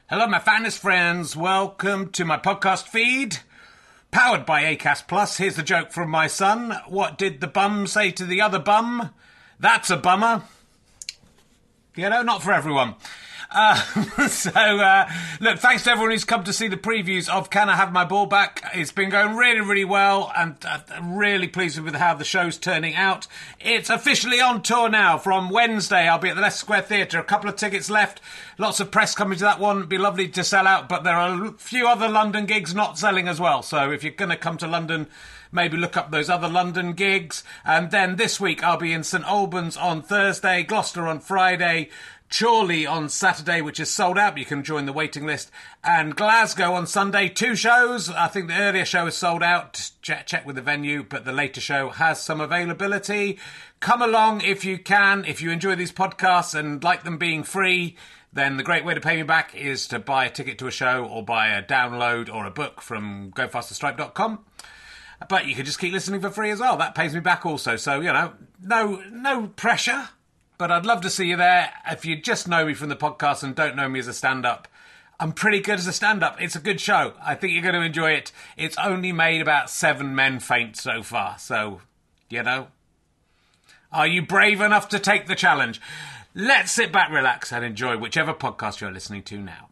Hello, my finest friends. Welcome to my podcast feed, powered by Acast Plus. Here's the joke from my son. What did the bum say to the other bum? That's a bummer. You know, not for everyone. Look, thanks to everyone who's come to see the previews of Can I Have My Ball Back? It's been going really, really well, and I'm really pleased with how the show's turning out. It's officially on tour now. From Wednesday, I'll be at the Leicester Square Theatre. A couple of tickets left. Lots of press coming to that one. It'd be lovely to sell out, but there are a few other London gigs not selling as well. So if you're going to come to London, maybe look up those other London gigs. And then this week, I'll be in St Albans on Thursday, Gloucester on Friday, Chorley on Saturday, which is sold out, but you can join the waiting list, and Glasgow on Sunday. 2 shows. I think the earlier show is sold out. Check with the venue, but the later show has some availability. Come along if you can. If you enjoy these podcasts and like them being free, then the great way to pay me back is to buy a ticket to a show or buy a download or a book from gofasterstripe.com. But you can just keep listening for free as well. That pays me back also. So, you know, no pressure. But I'd love to see you there. If you just know me from the podcast and don't know me as a stand-up, I'm pretty good as a stand-up. It's a good show. I think you're going to enjoy it. It's only made about 7 men faint so far. So, you know, are you brave enough to take the challenge? Let's sit back, relax, and enjoy whichever podcast you're listening to now.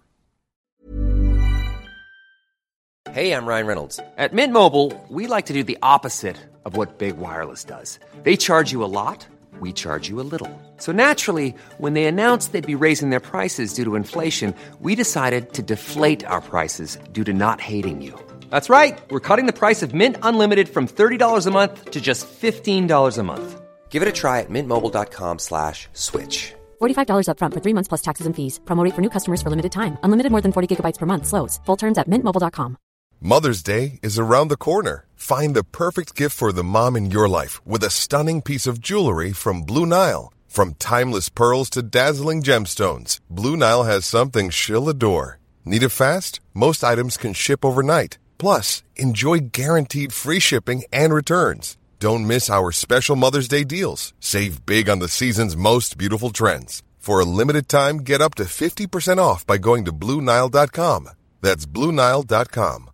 Hey, I'm Ryan Reynolds. At Mint Mobile, we like to do the opposite of what Big Wireless does. They charge you a lot. We charge you a little. So naturally, when they announced they'd be raising their prices due to inflation, we decided to deflate our prices due to not hating you. That's right. We're cutting the price of Mint Unlimited from $30 a month to just $15 a month. Give it a try at mintmobile.com/switch. $45 up front for 3 months plus taxes and fees. Promo rate for new customers for limited time. Unlimited more than 40 gigabytes per month. Slows full terms at mintmobile.com. Mother's Day is around the corner. Find the perfect gift for the mom in your life with a stunning piece of jewelry from Blue Nile. From timeless pearls to dazzling gemstones, Blue Nile has something she'll adore. Need it fast? Most items can ship overnight. Plus, enjoy guaranteed free shipping and returns. Don't miss our special Mother's Day deals. Save big on the season's most beautiful trends. For a limited time, get up to 50% off by going to BlueNile.com. That's BlueNile.com.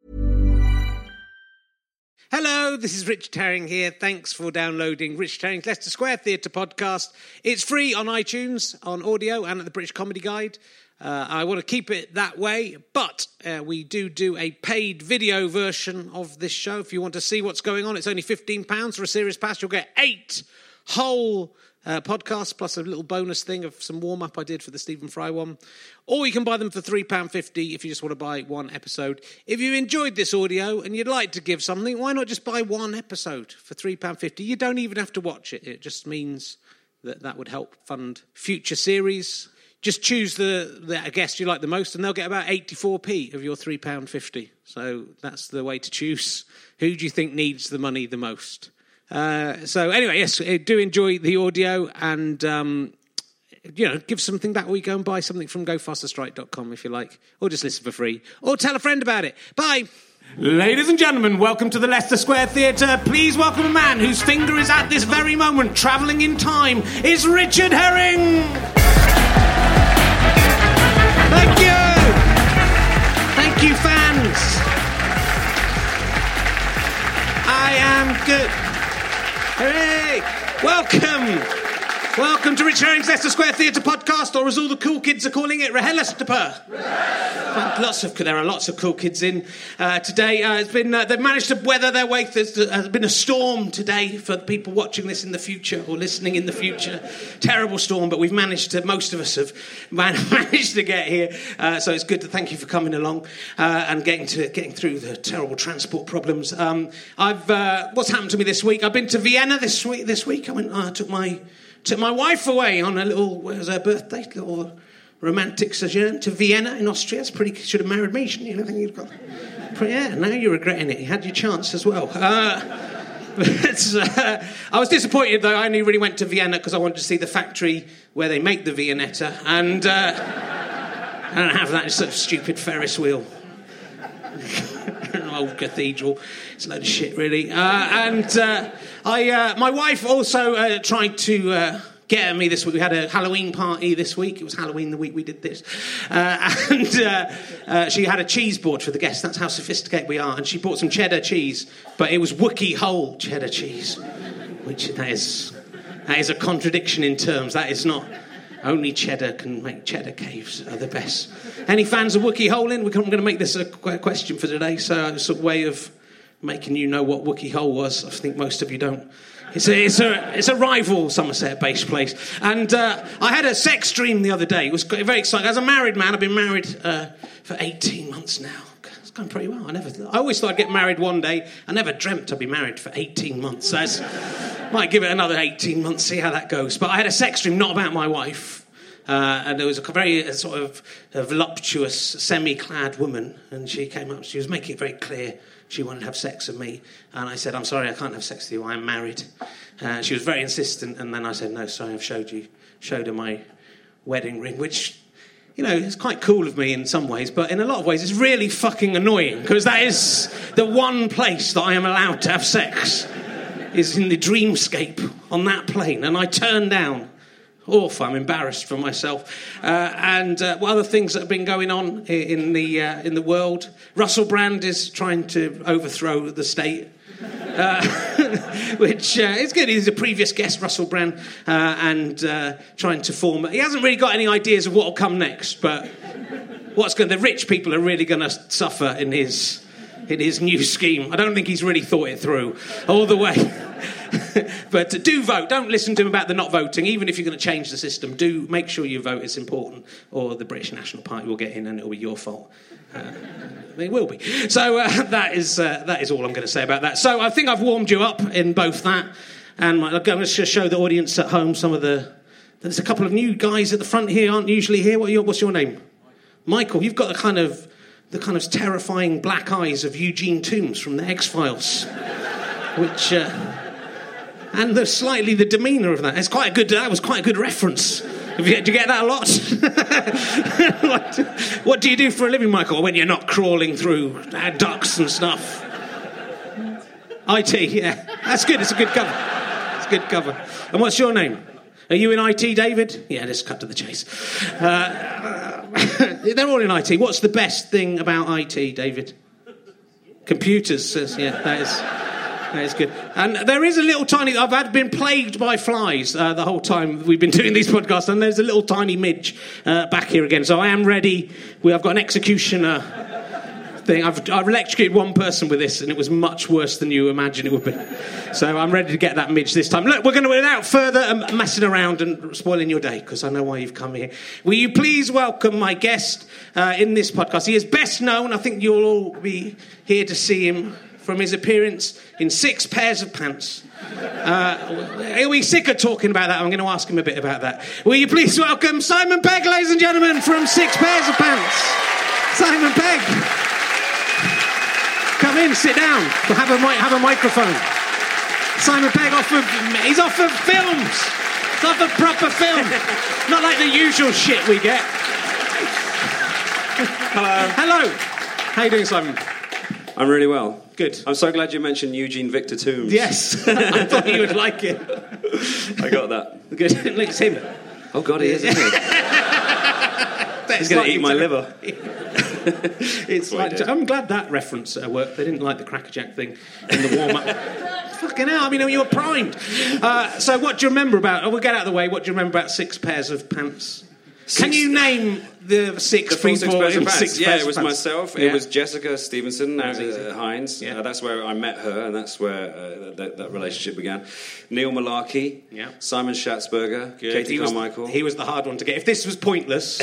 Hello, this is Richard Herring here. Thanks for downloading Richard Herring's Leicester Square Theatre podcast. It's free on iTunes, on audio, and at the British Comedy Guide. I want to keep it that way, but we do a paid video version of this show. If you want to see what's going on, it's only £15 for a Series Pass. You'll get 8 whole podcasts, plus a little bonus thing of some warm-up I did for the Stephen Fry one. Or you can buy them for £3.50 if you just want to buy 1 episode. If you enjoyed this audio and you'd like to give something, why not just buy 1 episode for £3.50? You don't even have to watch it. It just means that would help fund future series. Just choose the guest you like the most, and they'll get about 84p of your £3.50. So that's the way to choose. Who do you think needs the money the most? So anyway, yes, do enjoy the audio, and give something back, or you go and buy something from gofasterstripe.com if you like, or just listen for free, or tell a friend about it. Bye. Ladies and gentlemen, welcome to the Leicester Square Theatre. Please welcome a man whose finger is at this very moment travelling in time. It's Richard Herring. Thank you. Thank you, fans. I am good. Hooray! Welcome to Richard Herring's Leicester Square Theatre podcast, or as all the cool kids are calling it, Rahellestapur. There are lots of cool kids in today. They've managed to weather their way. There's been a storm today for people watching this in the future or listening in the future. Terrible storm, but most of us have managed to get here. So it's good to thank you for coming along and getting through the terrible transport problems. What's happened to me this week? I've been to Vienna this week. I took my wife away on a little, it was her birthday, little romantic sojourn to Vienna in Austria. It's pretty, should have married me, shouldn't you? I think you've got, now you're regretting it. You had your chance as well. I was disappointed, though. I only really went to Vienna because I wanted to see the factory where they make the Viennetta, and I don't have that sort of stupid Ferris wheel. An old cathedral. It's a load of shit, really. My wife also tried to get at me this week. We had a Halloween party this week. It was Halloween the week we did this. She had a cheese board for the guests. That's how sophisticated we are. And she bought some cheddar cheese, but it was Wookiee whole cheddar cheese, which that is a contradiction in terms. That is not... Only cheddar can make cheddar caves are the best. Any fans of Wookiee Hole in? I'm going to make this a question for today. So it's a way of making you know what Wookiee Hole was. I think most of you don't. It's a rival Somerset-based place. And I had a sex dream the other day. It was very exciting. As a married man, I've been married for 18 months now. It's going pretty well. I always thought I'd get married one day. I never dreamt I'd be married for 18 months. So might give it another 18 months, see how that goes. But I had a sex dream, not about my wife. And there was a very sort of voluptuous, semi-clad woman. And she came up, she was making it very clear she wanted to have sex with me. And I said, I'm sorry, I can't have sex with you, I'm married. She was very insistent. And then I said, no, sorry, I've showed her my wedding ring, which... You know, it's quite cool of me in some ways, but in a lot of ways it's really fucking annoying, because that is the one place that I am allowed to have sex, is in the dreamscape on that plane, and I turn down. I'm embarrassed for myself. And what other things that have been going on in the world? Russell Brand is trying to overthrow the state. Which is good. He's a previous guest, Russell Brand, and trying to form... He hasn't really got any ideas of what will come next, but the rich people are really going to suffer in his new scheme. I don't think he's really thought it through all the way. But do vote. Don't listen to him about the not voting. Even if you're going to change the system, do make sure you vote. It's important, or the British National Party will get in and it'll be your fault. It will be. So that is all I'm going to say about that. So I think I've warmed you up in both that and I'm going to show the audience at home some of the... There's a couple of new guys at the front here, aren't usually here. What's your name? Michael. You've got the kind of terrifying black eyes of Eugene Toombs from the X-Files, which and the demeanour of that. That was quite a good reference. Do you get that a lot? What do you do for a living, Michael, when you're not crawling through ducks and stuff? IT, yeah. That's good. It's a good cover. And what's your name? Are you in IT, David? Yeah, let's cut to the chase. They're all in IT. What's the best thing about IT, David? Computers, says, yeah, that is good. And there is a little tiny... I've been plagued by flies the whole time we've been doing these podcasts, and there's a little tiny midge back here again. So I am ready. I've got an executioner thing. I've electrocuted one person with this, and it was much worse than you imagine it would be. So I'm ready to get that midge this time. Look, we're going to, without further messing around and spoiling your day, because I know why you've come here, will you please welcome my guest in this podcast? He is best known, I think you'll all be here to see him, from his appearance in 6 Pairs of Pants. He'll be sick of talking about that. I'm going to ask him a bit about that. Will you please welcome Simon Pegg, ladies and gentlemen, from 6 Pairs of Pants. Simon Pegg. Come in, sit down. We'll have a microphone. Simon Pegg he's off of films. He's off of proper film. Not like the usual shit we get. Hello. How you doing, Simon? I'm really well. Good. I'm so glad you mentioned Eugene Victor Toombs. Yes, I thought you would like it. I got that. Good. Look, it's him. Oh, God, he is, isn't he? He's going to eat my liver. I'm glad that reference worked. They didn't like the Cracker Jack thing in the warm-up. Fucking hell, I mean, you were primed. So what do you remember about... we'll get out of the way. What do you remember about 6 Pairs of Pants? Can you name the 6 people in 6 Pairs? Yeah, it was myself. Yeah. It was Jessica Stevenson Hines. Yeah. That's where I met her, and that's where that relationship began. Neil Malarkey. Yeah. Simon Schatzberger. Katie Carmichael. He was the hard one to get. If this was pointless,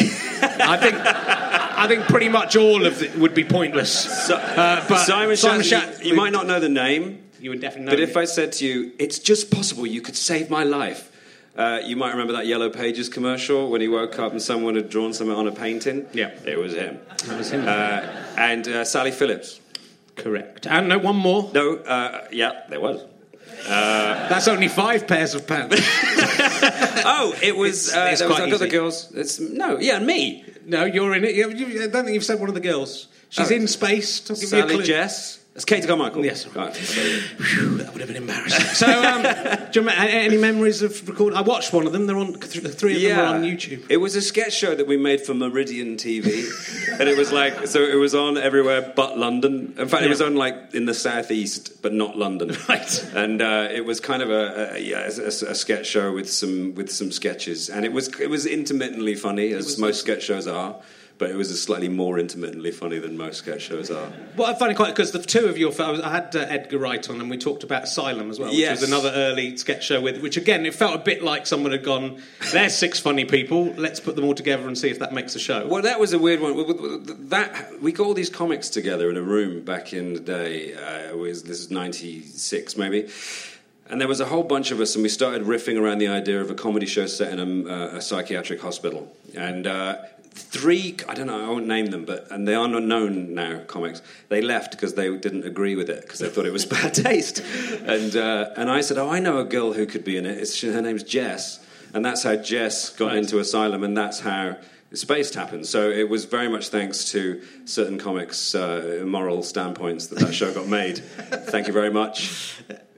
I think pretty much all of it would be pointless. But Simon Schatzberger, you might not know the name. You would definitely know. But if I said to you, it's just possible you could save my life. You might remember that Yellow Pages commercial when he woke up and someone had drawn something on a painting. Yeah. It was him. That was him. And Sally Phillips. Correct. And no, one more. No, yeah, there was. That's only 5 pairs of pants. Oh, it was... I've got the girls... me. No, you're in it. I don't think you've said one of the girls. She's in space. Sally Jess. It's Katie Carmichael. Yes. Right. Whew, that would have been embarrassing. So, do you remember any memories of recording? I watched one of them. They're on. Three of them are on YouTube. It was a sketch show that we made for Meridian TV, and it was like it was on everywhere but London. In fact, it was on like in the southeast, but not London. Right. And it was kind of a sketch show with some sketches, and it was intermittently funny, as most sketch shows are. But it was slightly more intermittently funny than most sketch shows are. Well, I find it quite, because the two of your... I had Edgar Wright on, and we talked about Asylum as well, which was another early sketch show, which, again, it felt a bit like someone had gone, there's 6 funny people, let's put them all together and see if that makes a show. Well, that was a weird one. We got all these comics together in a room back in the day. This is 96, maybe. And there was a whole bunch of us, and we started riffing around the idea of a comedy show set in a psychiatric hospital. And... 3, I don't know, I won't name them, and they are not known now, comics. They left because they didn't agree with it, because they thought it was bad taste. And I said, I know a girl who could be in it. Her name's Jess. And that's how Jess got into Asylum, and that's how Spaced happened. So it was very much thanks to certain comics' moral standpoints that show got made. Thank you very much.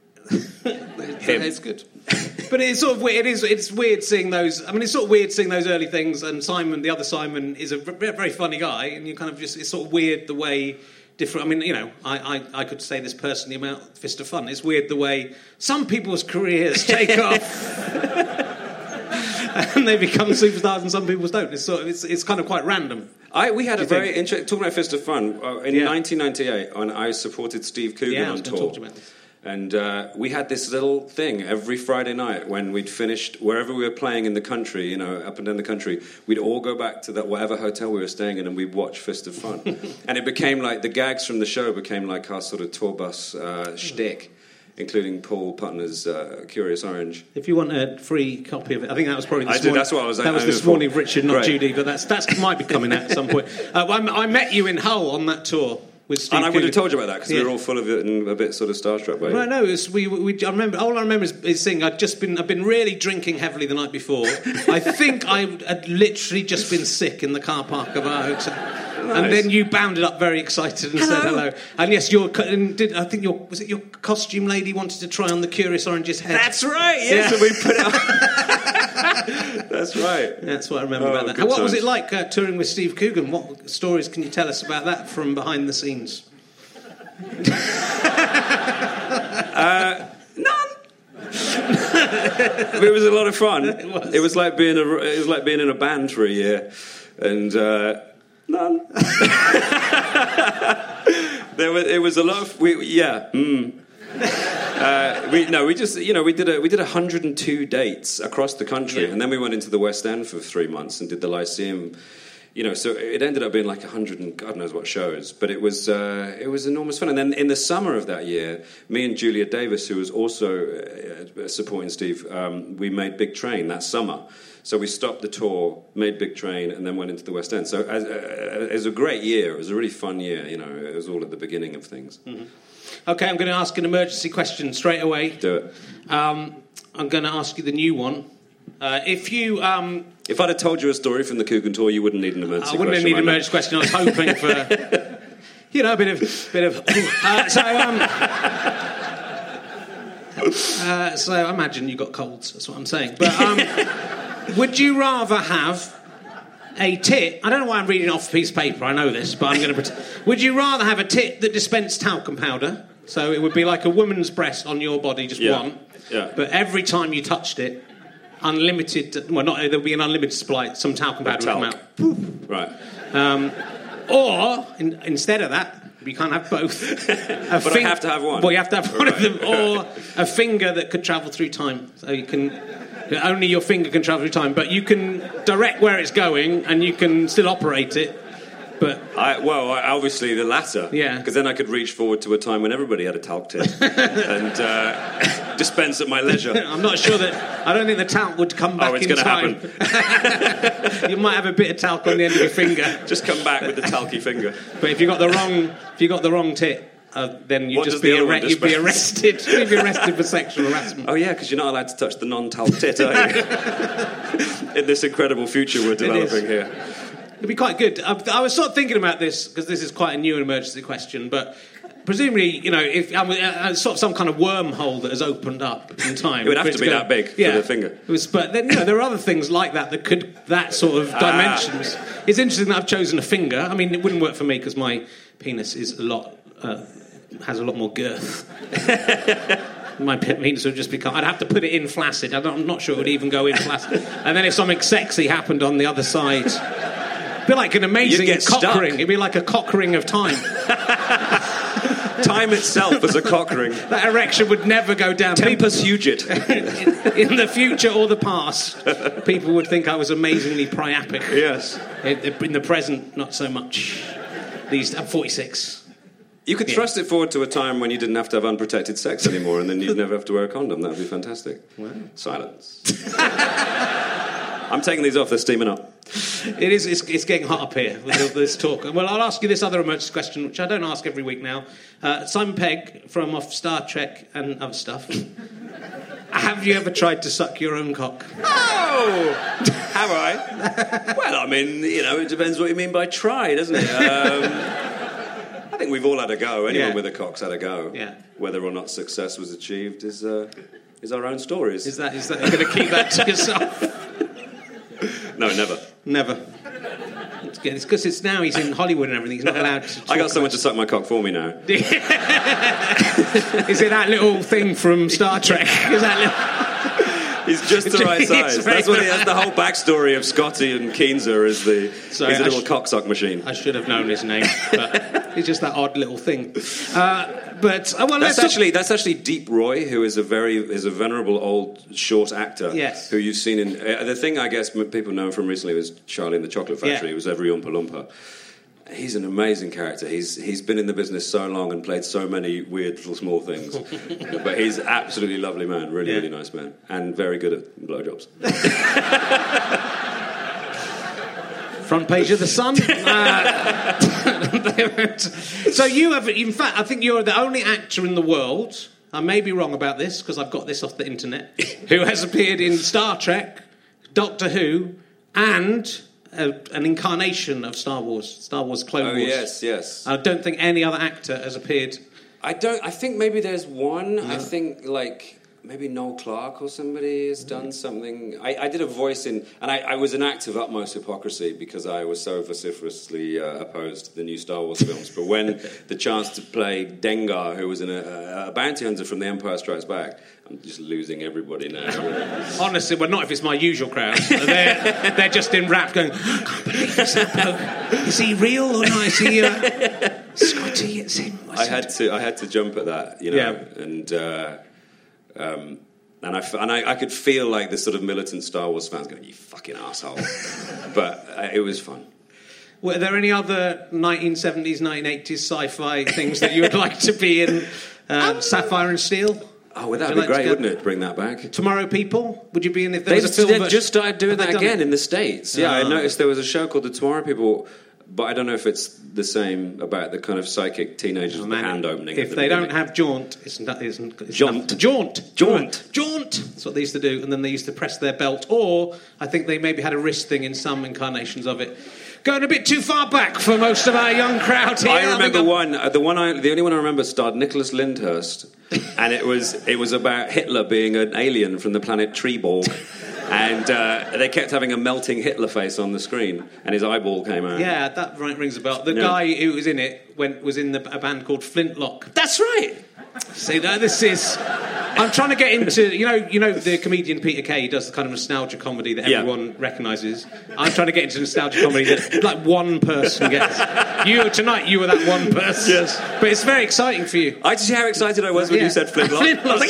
It's good. But it's sort of weird. It's weird seeing those. I mean, it's sort of weird seeing those early things. And Simon, the other Simon, is a very funny guy, and you kind of just, it's sort of weird the way different. I mean, you know, I could say this personally about Fist of Fun. It's weird the way some people's careers take off, and they become superstars, and some people's don't. It's kind of quite random. We had a very interesting, talking about Fist of Fun in 1998, when I supported Steve Coogan on tour. Talk about this. And we had this little thing every Friday night when we'd finished, wherever we were playing in the country, you know, up and down the country, we'd all go back to that whatever hotel we were staying in, and we'd watch Fist of Fun. And it became like, the gags from the show became like our sort of tour bus shtick, including Paul Putner's Curious Orange. If you want a free copy of it, I think that was probably this morning. That's what I was. That was this morning, Richard, not Judy, but that might be coming out at some point. I met you in Hull on that tour. And I would have told you about that, because we were all full of it and a bit sort of starstruck by it. Right, no, I remember. All I remember is seeing. I've been really drinking heavily the night before. I think I had literally just been sick in the car park of our hotel. Nice. And then you bounded up very excited and said hello. And yes, was it your costume lady wanted to try on the Curious Orange's head? That's right. Yes, yeah. So we put it on. That's right. That's what I remember about that. And what was it like touring with Steve Coogan? What stories can you tell us about that from behind the scenes? None. It was a lot of fun. It was like being in a band for a year, and none. It was a lot of we did 102 dates across the country, and then we went into the West End for 3 months and did the Lyceum. You know, so it ended up being like 100 and God knows what shows, but it was enormous fun. And then in the summer of that year, me and Julia Davis, who was also supporting Steve, we made Big Train that summer. So we stopped the tour, made Big Train, and then went into the West End. So it was a great year. It was a really fun year. You know, it was all at the beginning of things. Mm-hmm. Okay, I'm going to ask an emergency question straight away. Do it. I'm going to ask you the new one. If I'd have told you a story from the Coogan tour, you wouldn't need an emergency question. I wouldn't need an emergency question. I was hoping for, a bit of. So I imagine you got colds. That's what I'm saying. But would you rather have a tit? I don't know why I'm reading off a piece of paper. I know this, but I'm going to pretend. Would you rather have a tit that dispensed talcum powder? So it would be like a woman's breast on your body, just one. Yeah. But every time you touched it, unlimited. Well, not there'll be an unlimited supply. Some talcum powder will come out. Poof. Right. Or instead of that, you can't have both. I have to have one. Well, you have to have one of them, or a finger that could travel through time. So you can. Only your finger can travel through time, but you can direct where it's going, and you can still operate it. But obviously the latter. Yeah. Because then I could reach forward to a time when everybody had a talc tit and dispense at my leisure. I'm not sure that. I don't think the talc would come back in time. It's going to happen. You might have a bit of talc on the end of your finger. Just come back with the talky finger. But if you got the wrong tit, then you'd be arrested. You'd be arrested for sexual harassment. Oh yeah, because you're not allowed to touch the non-talc tit, are you? In this incredible future we're developing here. It'd be quite good. I was sort of thinking about this, because this is quite a new emergency question, but Presumably, if sort of some kind of wormhole that has opened up in time. It would have to be that big for the finger. But then, there are other things like that sort of dimensions. It's interesting that I've chosen a finger. I mean, it wouldn't work for me because my penis is has a lot more girth. My penis would just become... I'd have to put it in flaccid. I'm not sure it would even go in flaccid. And then if something sexy happened on the other side... It'd be like an amazing cock ring. It'd be like a cock ring of time. Time itself as a cock ring. That erection would never go down. Tempus fugit. In the future or the past, people would think I was amazingly priapic. Yes. In the present, not so much. I'm 46. You could thrust it forward to a time when you didn't have to have unprotected sex anymore, and then you'd never have to wear a condom. That would be fantastic. Wow. Silence. I'm taking these off. They're steaming up. It is. It's getting hot up here with this talk. Well, I'll ask you this other emergency question, which I don't ask every week now. Simon Pegg from off Star Trek and other stuff. Have you ever tried to suck your own cock? Oh, have I? Well, I mean, it depends what you mean by try, doesn't it? I think we've all had a go. Anyone with a cock's had a go. Yeah. Whether or not success was achieved is our own stories. Is that you're going to keep that to yourself? No, never. Never. It's because he's in Hollywood and everything. He's not allowed to talk. I got someone to suck my cock for me now. Is it that little thing from Star Trek? Is that little... He's just the right size. That's the whole backstory of Scotty and Keenzer is he's a little cocksuck machine. I should have known his name, but it's just that odd little thing. That's actually Deep Roy, who is a venerable old short actor. Yes. Who you've seen in the thing I guess people know him from recently was Charlie and the Chocolate Factory. It was every Oompa Loompa. He's an amazing character. He's been in the business so long and played so many weird little small things. But he's absolutely lovely man, really nice man, and very good at blowjobs. Front page of the Sun. So you have, in fact, I think you're the only actor in the world, I may be wrong about this because I've got this off the internet, who has appeared in Star Trek, Doctor Who, and an incarnation of Star Wars Clone Wars. Yes. I don't think any other actor has appeared. I think maybe there's one. No. I think maybe Noel Clarke or somebody has done something. I did a voice and I was an act of utmost hypocrisy because I was so vociferously opposed to the new Star Wars films. But when the chance to play Dengar, who was a bounty hunter from The Empire Strikes Back, I'm just losing everybody now. Honestly, well, not if it's my usual crowd. They're just in rap going, I can't believe this. Is he real or not? Is he Scotty? It's him. I had to jump at that, and I could feel like this sort of militant Star Wars fans going, "You fucking asshole," but it was fun. Were there any other 1970s, 1980s sci-fi things that you would like to be in? Sapphire and Steel. Oh, well, that'd be great, wouldn't it? Bring that back. Tomorrow People. Would you be in if there was a film? They've just started doing that again in the States. Yeah, I noticed there was a show called The Tomorrow People. But I don't know if it's the same about the kind of psychic teenagers with the hand opening. If they don't have Jaunt, it's Jaunt. Jaunt. That's what they used to do. And then they used to press their belt. Or I think they maybe had a wrist thing in some incarnations of it. Going a bit too far back for most of our young crowd here. I remember the only one I remember starred Nicholas Lyndhurst. And it was about Hitler being an alien from the planet Treeborg. And they kept having a melting Hitler face on the screen, and his eyeball came out. Yeah, that rings a bell. The guy who was in it was in a band called Flintlock. That's right. See, this is... I'm trying to get into... You know the comedian Peter Kay does the kind of nostalgia comedy that everyone recognises. I'm trying to get into nostalgia comedy that, like, one person gets. Tonight, you were that one person. Yes. But it's very exciting for you. I see how excited I was when you said Flintlock. I was like,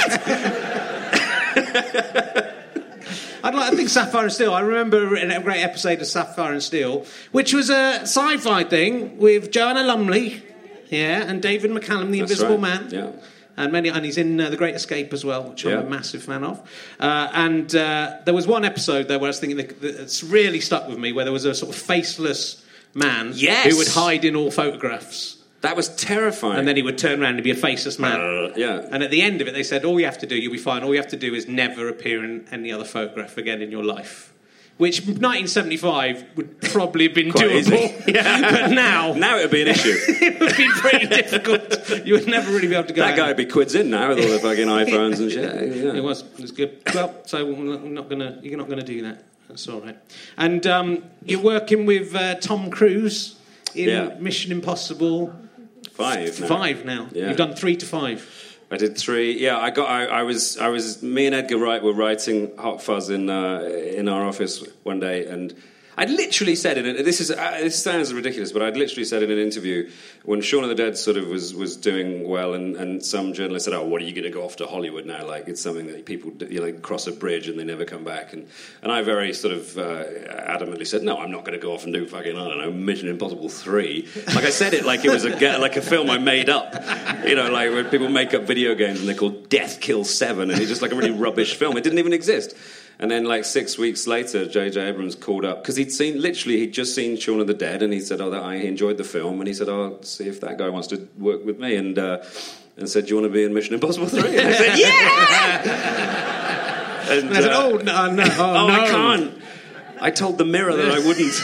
yes! I think Sapphire and Steel. I remember a great episode of Sapphire and Steel, which was a sci-fi thing with Joanna Lumley, and David McCallum, the Invisible Man, and he's in The Great Escape as well, which I'm a massive fan of. And there was one episode there where I was thinking it's really stuck with me, where there was a sort of faceless man who would hide in all photographs. That was terrifying. And then he would turn around and be a faceless man. And at the end of it, they said, all you have to do, you'll be fine. All you have to do is never appear in any other photograph again in your life. which 1975 would probably have been Quite doable. easy. Yeah. But now it would be an issue. it would be pretty difficult. You would never really be able to go. That guy would be quids in now with all the fucking iPhones and shit. Yeah. It was good. Well, so you're not gonna do that. That's all right. And you're working with Tom Cruise in Mission Impossible 5 now. 5 now. Yeah. You've done 3 to 5. I did 3. Yeah, I was. Me and Edgar Wright were writing Hot Fuzz in our office one day, and I'd literally said in it. This sounds ridiculous, but I'd literally said in an interview when Shaun of the Dead sort of was doing well, and some journalist said, "Oh, what are you going to go off to Hollywood now? Like it's something that people cross a bridge and they never come back." And I very sort of adamantly said, "No, I'm not going to go off and do fucking Mission Impossible 3." Like I said it like it was like a film I made up. Like when people make up video games and they're called Death Kill 7, and it's just like a really rubbish film. It didn't even exist. And then, 6 weeks later, J.J. Abrams called up because he'd just seen Shaun of the Dead, and he said, "Oh, that I enjoyed the film," and he said, "Oh, see if that guy wants to work with me," and said, "Do you want to be in Mission Impossible 3?" And I said, "Yeah!" And I said, "Oh no, no, no, I can't." I told the mirror that I wouldn't.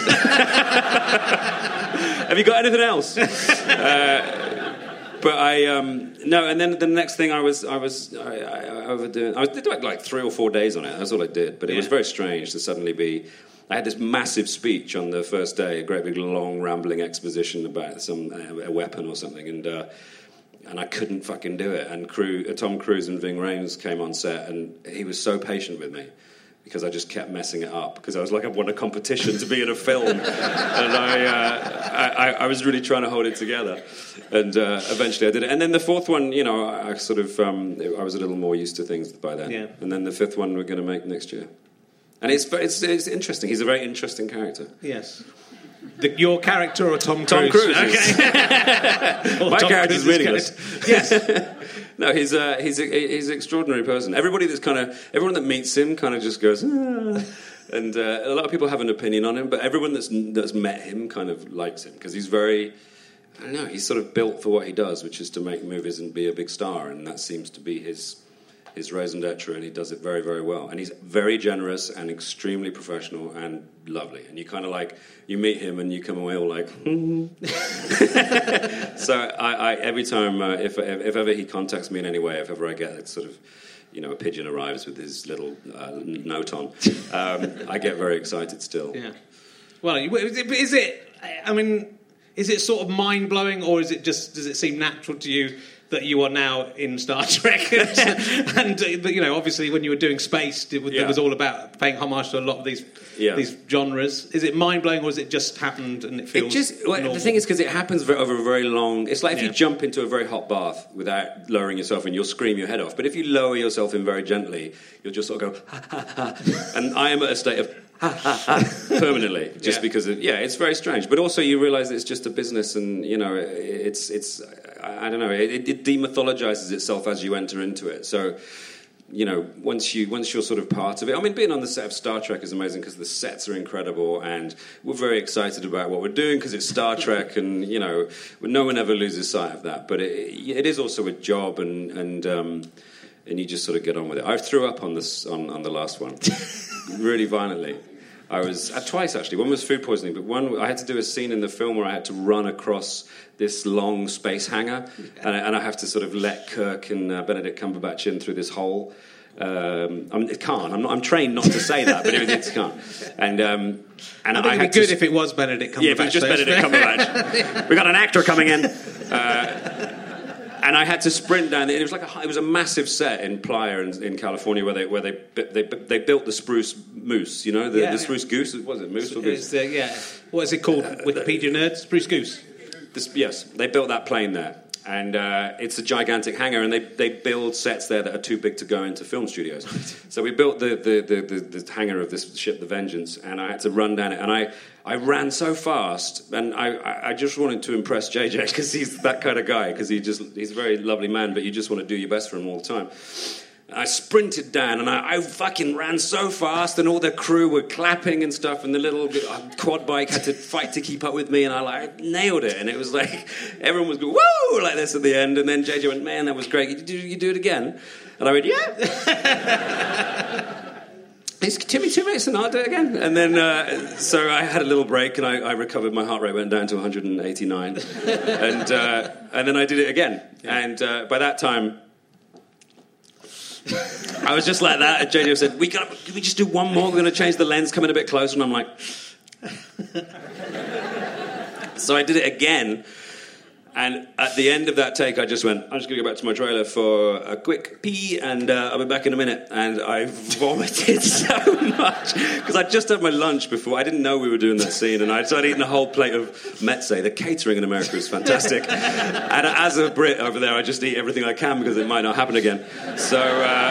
Have you got anything else? But no, and then the next thing I overdoing. I did like 3 or 4 days on it. That's all I did. But it was very strange to suddenly be. I had this massive speech on the first day, a great big long rambling exposition about a weapon or something, and I couldn't fucking do it. And Tom Cruise and Ving Rhames came on set, and he was so patient with me. Because I just kept messing it up. Because I was like, I won a competition to be in a film, and I was really trying to hold it together. And eventually I did it. And then the 4th one, I sort of I was a little more used to things by then. Yeah. And then the 5th one we're going to make next year. And it's interesting. He's a very interesting character. Yes. Your character or Tom Cruise? Tom Cruise. Okay. My character's meaningless. Yes. No, he's an extraordinary person. Everyone that meets him kind of just goes, ah. And a lot of people have an opinion on him, but everyone that's met him kind of likes him because he's very, I don't know, he's sort of built for what he does, which is to make movies and be a big star, and that seems to be his raison d'etre, and he does it very, very well. And he's very generous and extremely professional and lovely. And you kind of you meet him and you come away all like, So I every time, if ever he contacts me in any way, if ever I get a sort of, a pigeon arrives with his little note on, I get very excited still. Yeah. Well, is it sort of mind-blowing, or does it seem natural to you that you are now in Star Trek? and obviously when you were doing Space, it was all about paying homage to a lot of these genres. Is it mind-blowing, or has it just happened and it feels normal? The thing is, because it happens over a very long... It's like if you jump into a very hot bath without lowering yourself in, you'll scream your head off. But if you lower yourself in very gently, you'll just sort of go, ha, ha, ha. And I am at a state of... ha, ha, ha, permanently, just because of... Yeah, it's very strange. But also you realise that it's just a business, and, it's I don't know, it demythologizes itself as you enter into it. So, once you're sort of part of it... I mean, being on the set of Star Trek is amazing because the sets are incredible, and we're very excited about what we're doing because it's Star Trek, and, no one ever loses sight of that. But it is also a job, and you just sort of get on with it. I threw up on the last one, really violently. I was twice actually. One was food poisoning, but one I had to do a scene in the film where I had to run across this long space hangar, and I have to sort of let Kirk and Benedict Cumberbatch in through this hole. It can't. I'm trained not to say that, but it can't. And I think it'd be good if it was Benedict Cumberbatch. Yeah, if it was just Benedict Cumberbatch. We got an actor coming in. And I had to sprint down. It was a massive set in Playa in California where they built the spruce moose. The spruce goose. Was it moose or goose? What is it called? Wikipedia nerds. Spruce goose. Yes, they built that plane there, and it's a gigantic hangar, and they build sets there that are too big to go into film studios. So we built the hangar of this ship, the Vengeance, and I had to run down it, and I ran so fast, and I just wanted to impress JJ because he's that kind of guy, because he's a very lovely man, but you just want to do your best for him all the time. I sprinted down, and I fucking ran so fast, and all the crew were clapping and stuff, and the little quad bike had to fight to keep up with me, and I nailed it, and it was like, everyone was going, woo, like this at the end, and then JJ went, man, that was great, you do it again? And I went, yeah. It's Timmy 2 minutes and I'll do it again. And then, so I had a little break and I recovered. My heart rate went down to 189. And then I did it again. And by that time, I was just like that. And JJ said, can we just do one more? We're going to change the lens, come in a bit closer. And I'm like... So I did it again. And at the end of that take, I just went, I'm just going to go back to my trailer for a quick pee, and I'll be back in a minute. And I vomited so much, because I'd just had my lunch before. I didn't know we were doing that scene, and I'd eaten a whole plate of Metze. The catering in America is fantastic. And as a Brit over there, I just eat everything I can, because it might not happen again. So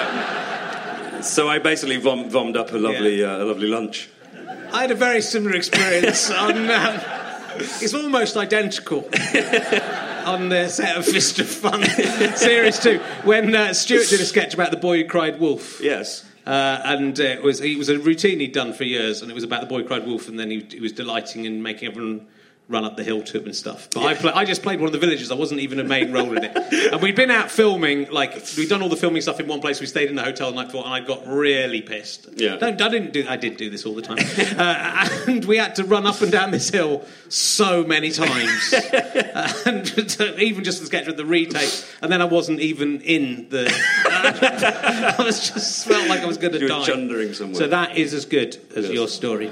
I basically vommed up a lovely lunch. I had a very similar experience on... it's almost identical on the set of Fist of Fun Series 2 when Stuart did a sketch about the boy who cried wolf. Yes. And it was a routine he'd done for years, and it was about the boy who cried wolf, and then he was delighting in making everyone run up the hill to him and stuff. But I just played one of the villagers. I wasn't even a main role in it. And we'd been out filming, we'd done all the filming stuff in one place. We stayed in the hotel the night before, and I got really pissed. Yeah. I did do this all the time. And we had to run up and down this hill so many times. And even just the sketch with the retake. And then I wasn't even in the... I was just felt like I was going to die. You were chundering somewhere. So that is as good as your story.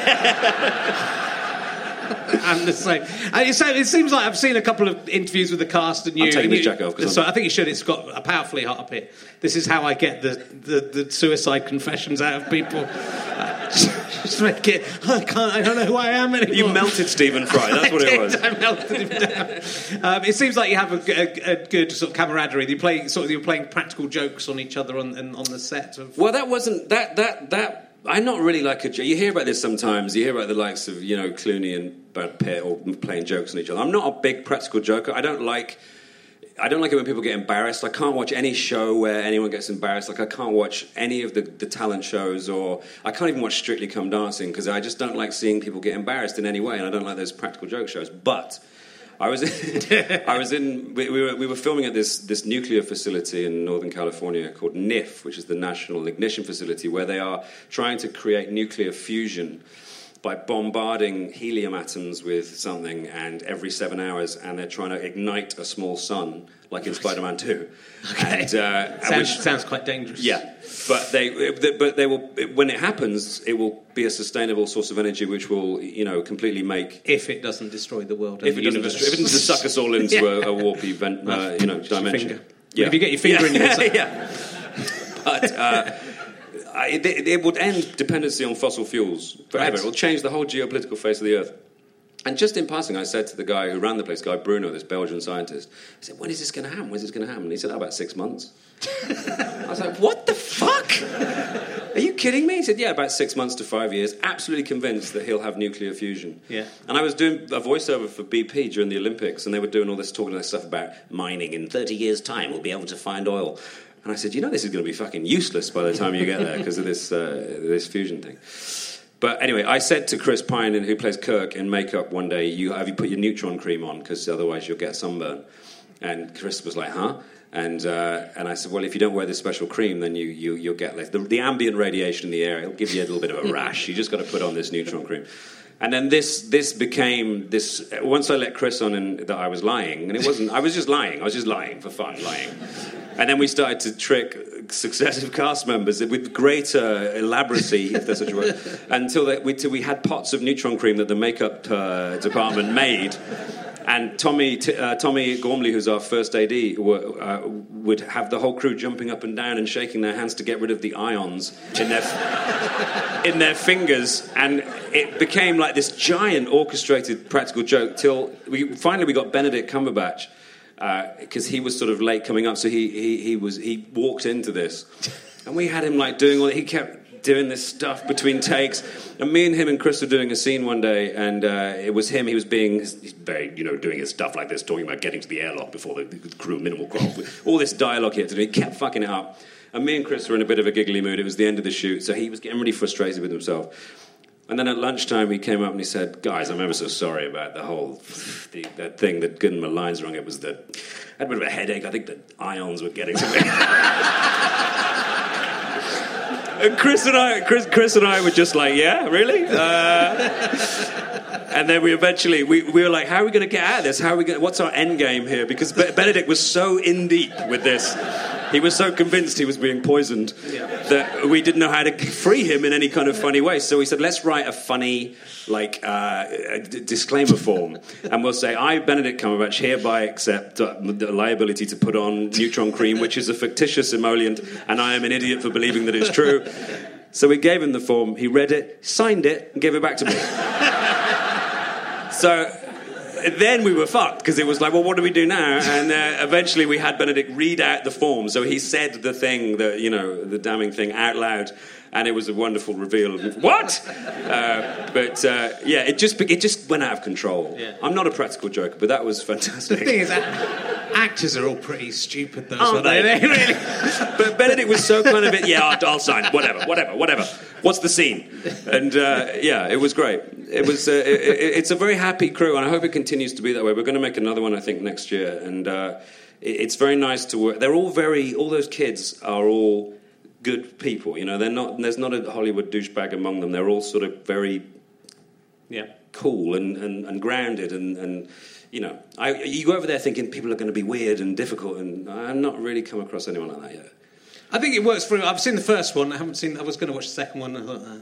And the same. It seems like I've seen a couple of interviews with the cast and you. I'm taking this jacket off. So I think you should. It's got a powerfully hot up here. This is how I get the suicide confessions out of people. Just make it. I don't know who I am anymore. You melted Stephen Fry. That's what it was. I melted him down. It seems like you have a good sort of camaraderie. You're playing practical jokes on each other on the set. Well, that wasn't that. I'm not really like a joke. You hear about this sometimes. You hear about the likes of, Clooney and Brad Pitt all playing jokes on each other. I'm not a big practical joker. I don't like it when people get embarrassed. I can't watch any show where anyone gets embarrassed. I can't watch any of the talent shows, or I can't even watch Strictly Come Dancing, because I just don't like seeing people get embarrassed in any way, and I don't like those practical joke shows. But we were filming at this nuclear facility in Northern California called NIF, which is the National Ignition Facility, where they are trying to create nuclear fusion by bombarding helium atoms with something, and every 7 hours, and they're trying to ignite a small sun, like in Spider-Man 2. Okay. Sounds quite dangerous. Yeah, but they will. When it happens, it will be a sustainable source of energy, which will, completely make. If it doesn't destroy the world, if it doesn't suck us all into a warpy dimension. Yeah. If you get your finger in your yeah. But. It would end dependency on fossil fuels forever. Right. It will change the whole geopolitical face of the Earth. And just in passing, I said to the guy who ran the place, Guy Bruno, this Belgian scientist, I said, when is this going to happen? When is this going to happen? And he said, about 6 months. I was like, what the fuck? Are you kidding me? He said, yeah, about 6 months to 5 years. Absolutely convinced that he'll have nuclear fusion. Yeah. And I was doing a voiceover for BP during the Olympics, and they were doing all this stuff about mining. In 30 years' time, we'll be able to find oil. And I said, this is going to be fucking useless by the time you get there because of this fusion thing. But anyway, I said to Chris Pine, who plays Kirk in makeup one day, have you put your neutron cream on, because otherwise you'll get sunburn. And Chris was like, huh? And I said, well, if you don't wear this special cream, then you'll get less. The ambient radiation in the air, it'll give you a little bit of a rash. You just got to put on this neutron cream. And then this became this. Once I let Chris on and that I was lying, and it wasn't. I was just lying. I was just lying for fun, lying. And then we started to trick successive cast members with greater elaboracy, if there's such a word, until we had pots of neutron cream that the makeup department made. And Tommy Gormley, who's our first AD, would have the whole crew jumping up and down and shaking their hands to get rid of the ions in their fingers, and it became like this giant orchestrated practical joke till we got Benedict Cumberbatch, because he was sort of late coming up, so he walked into this, and we had him doing all. He kept doing this stuff between takes, and me and him and Chris were doing a scene one day, and it was him. He was being very, doing his stuff like this, talking about getting to the airlock before the crew minimal qual. All this dialogue he had to do. He kept fucking it up, and me and Chris were in a bit of a giggly mood. It was the end of the shoot, so he was getting really frustrated with himself. And then at lunchtime he came up and he said, guys, I'm ever so sorry about the whole that thing that getting my lines wrong. It was I had a bit of a headache. I think the ions were getting to me. And Chris and I were just like, yeah, really? And then we were like, how are we going to get out of this? What's our end game here? Because Benedict was so in deep with this. He was so convinced he was being poisoned that we didn't know how to free him in any kind of funny way. So we said, let's write a funny, disclaimer form. And we'll say, I, Benedict Cumberbatch, hereby accept the liability to put on neutron cream, which is a fictitious emollient, and I am an idiot for believing that it's true. So we gave him the form, he read it, signed it, and gave it back to me. So then we were fucked, because it was like, well, what do we do now? And eventually we had Benedict read out the form. So he said the thing, the damning thing out loud, and it was a wonderful reveal. What? It just went out of control. Yeah. I'm not a practical joker, but that was fantastic. The thing is, actors are all pretty stupid, though. Aren't they? Really? But Benedict was so kind of I'll sign it. Whatever. What's the scene? And it was great. It was. It's a very happy crew, and I hope it continues to be that way. We're going to make another one, I think, next year, and it's very nice to work. They're all all those kids are all good people. There's not a Hollywood douchebag among them. They're all sort of very cool and grounded and you go over there thinking people are going to be weird and difficult, and I've not really come across anyone like that yet. I think it works for. I've seen the first one. I was going to watch the second one. And I thought,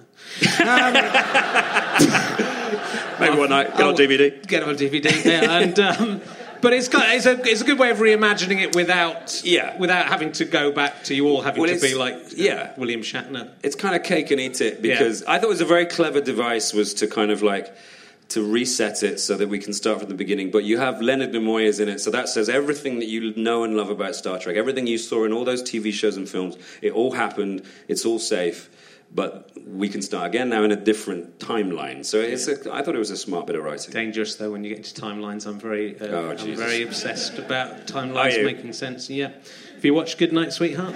maybe one night get on DVD. Get on DVD. Yeah, and but it's a good way of reimagining it without having to go back to you all having to be like William Shatner. It's kind of cake and eat it, because I thought it was a very clever device was to kind of like to reset it so that we can start from the beginning. But you have Leonard Nimoy is in it, so that says everything that you know and love about Star Trek, everything you saw in all those TV shows and films, it all happened, it's all safe, but we can start again now in a different timeline. So I thought it was a smart bit of writing. Dangerous, though, when you get into timelines. I'm very obsessed about timelines making sense. Yeah. Have you watched Goodnight, Sweetheart?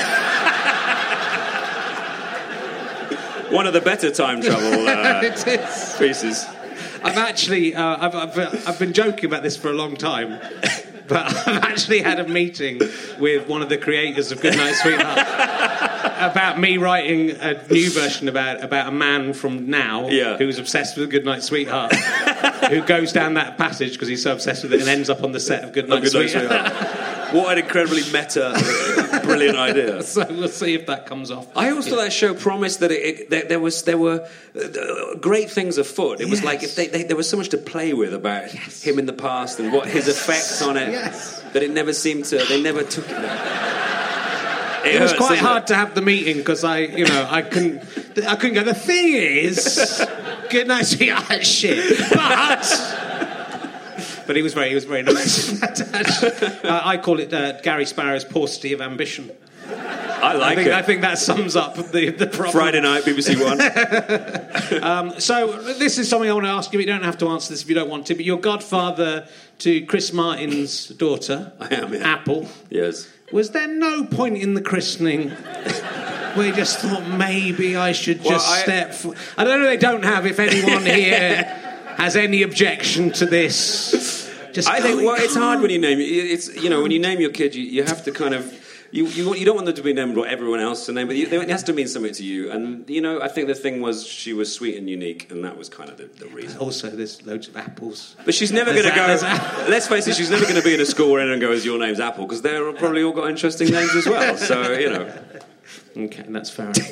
One of the better time travel pieces. I've actually, I've been joking about this for a long time, but I've actually had a meeting with one of the creators of Goodnight, Sweetheart about me writing a new version about a man from now who's obsessed with Goodnight, Sweetheart, who goes down that passage because he's so obsessed with it and ends up on the set of Goodnight, Sweetheart. What an incredibly meta, brilliant idea. So we'll see if that comes off. I also thought that show promised that there were great things afoot. It was like if there was so much to play with about him in the past and what his effects on it, that it never seemed to. They never took it there. It was quite hard to have the meeting because I couldn't go. The thing is, Goodnight, Sweetheart, shit, but he was very nice. I call it Gary Sparrow's paucity of ambition. I think that sums up the problem. Friday night, BBC One. So this is something I want to ask you. You don't have to answer this if you don't want to, but you're godfather to Chris Martin's daughter. I am, yeah. Apple. Yes. Was there no point in the christening where you just thought maybe I should step... I don't know, they don't have, if anyone here has any objection to this. I think it's hard when you name when you name your kid, you have to kind of you don't want them to be named what everyone else to name, but it has to mean something to you. And I think the thing was she was sweet and unique, and that was kind of the reason. Also, there's loads of apples. But she's never going to go. Let's face it, she's never going to be in a school where anyone goes, "Your name's Apple," because they're probably all got interesting names as well. So Okay, that's fair enough.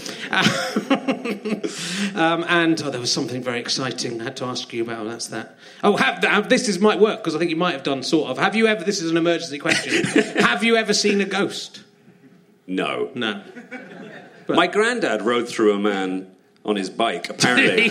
And there was something very exciting I had to ask you about. That's that. This might work, because I think you might have done, sort of. Have you ever... This is an emergency question. Have you ever seen a ghost? No. But my granddad rode through a man on his bike, apparently.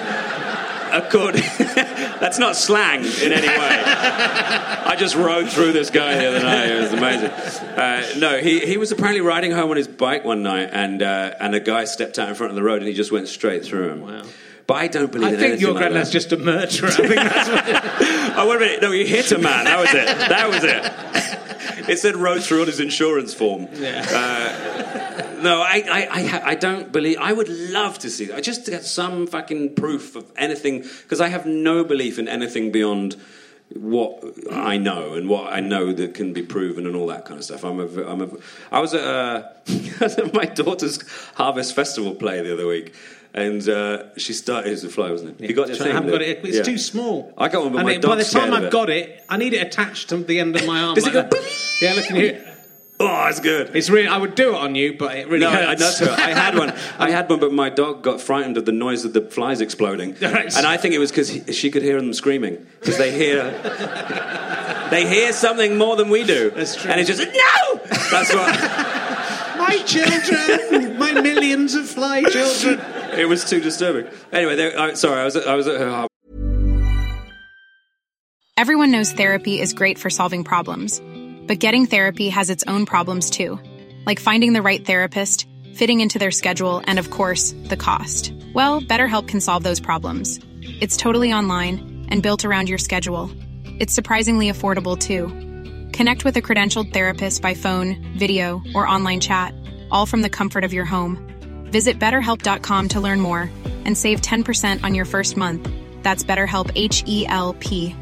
That's not slang in any way. I just rode through this guy the other night. It was amazing. He was apparently riding home on his bike one night, and a guy stepped out in front of the road, and he just went straight through him. Wow. But I don't believe in anything. I think your granddad's just a murderer. I think that's what Oh, wait a minute. No, he hit a man. That was it. It said rode through on his insurance form. Yeah. No, I don't believe... I would love to see that. Just to get some fucking proof of anything, because I have no belief in anything beyond what I know and what I know that can be proven and all that kind of stuff. I was at my daughter's Harvest Festival play the other week, and she started. It was a fly, wasn't it? You got the thing? I haven't got it. It's too small. I got one, but my dog's by the time scared I've got it, I need it attached to the end of my arm. Does it go? Yeah, look in here. Oh, it's good. It's really. I would do it on you, but it really hurts. I had one, but my dog got frightened of the noise of the flies exploding, and I think it was because she could hear them screaming, because they hear something more than we do. That's true. And it's just no. That's what. My children, my millions of fly children. It was too disturbing. Anyway, I was at her. Everyone knows therapy is great for solving problems. But getting therapy has its own problems too, like finding the right therapist, fitting into their schedule, and of course, the cost. Well, BetterHelp can solve those problems. It's totally online and built around your schedule. It's surprisingly affordable too. Connect with a credentialed therapist by phone, video, or online chat, all from the comfort of your home. Visit BetterHelp.com to learn more and save 10% on your first month. That's BetterHelp, H-E-L-P.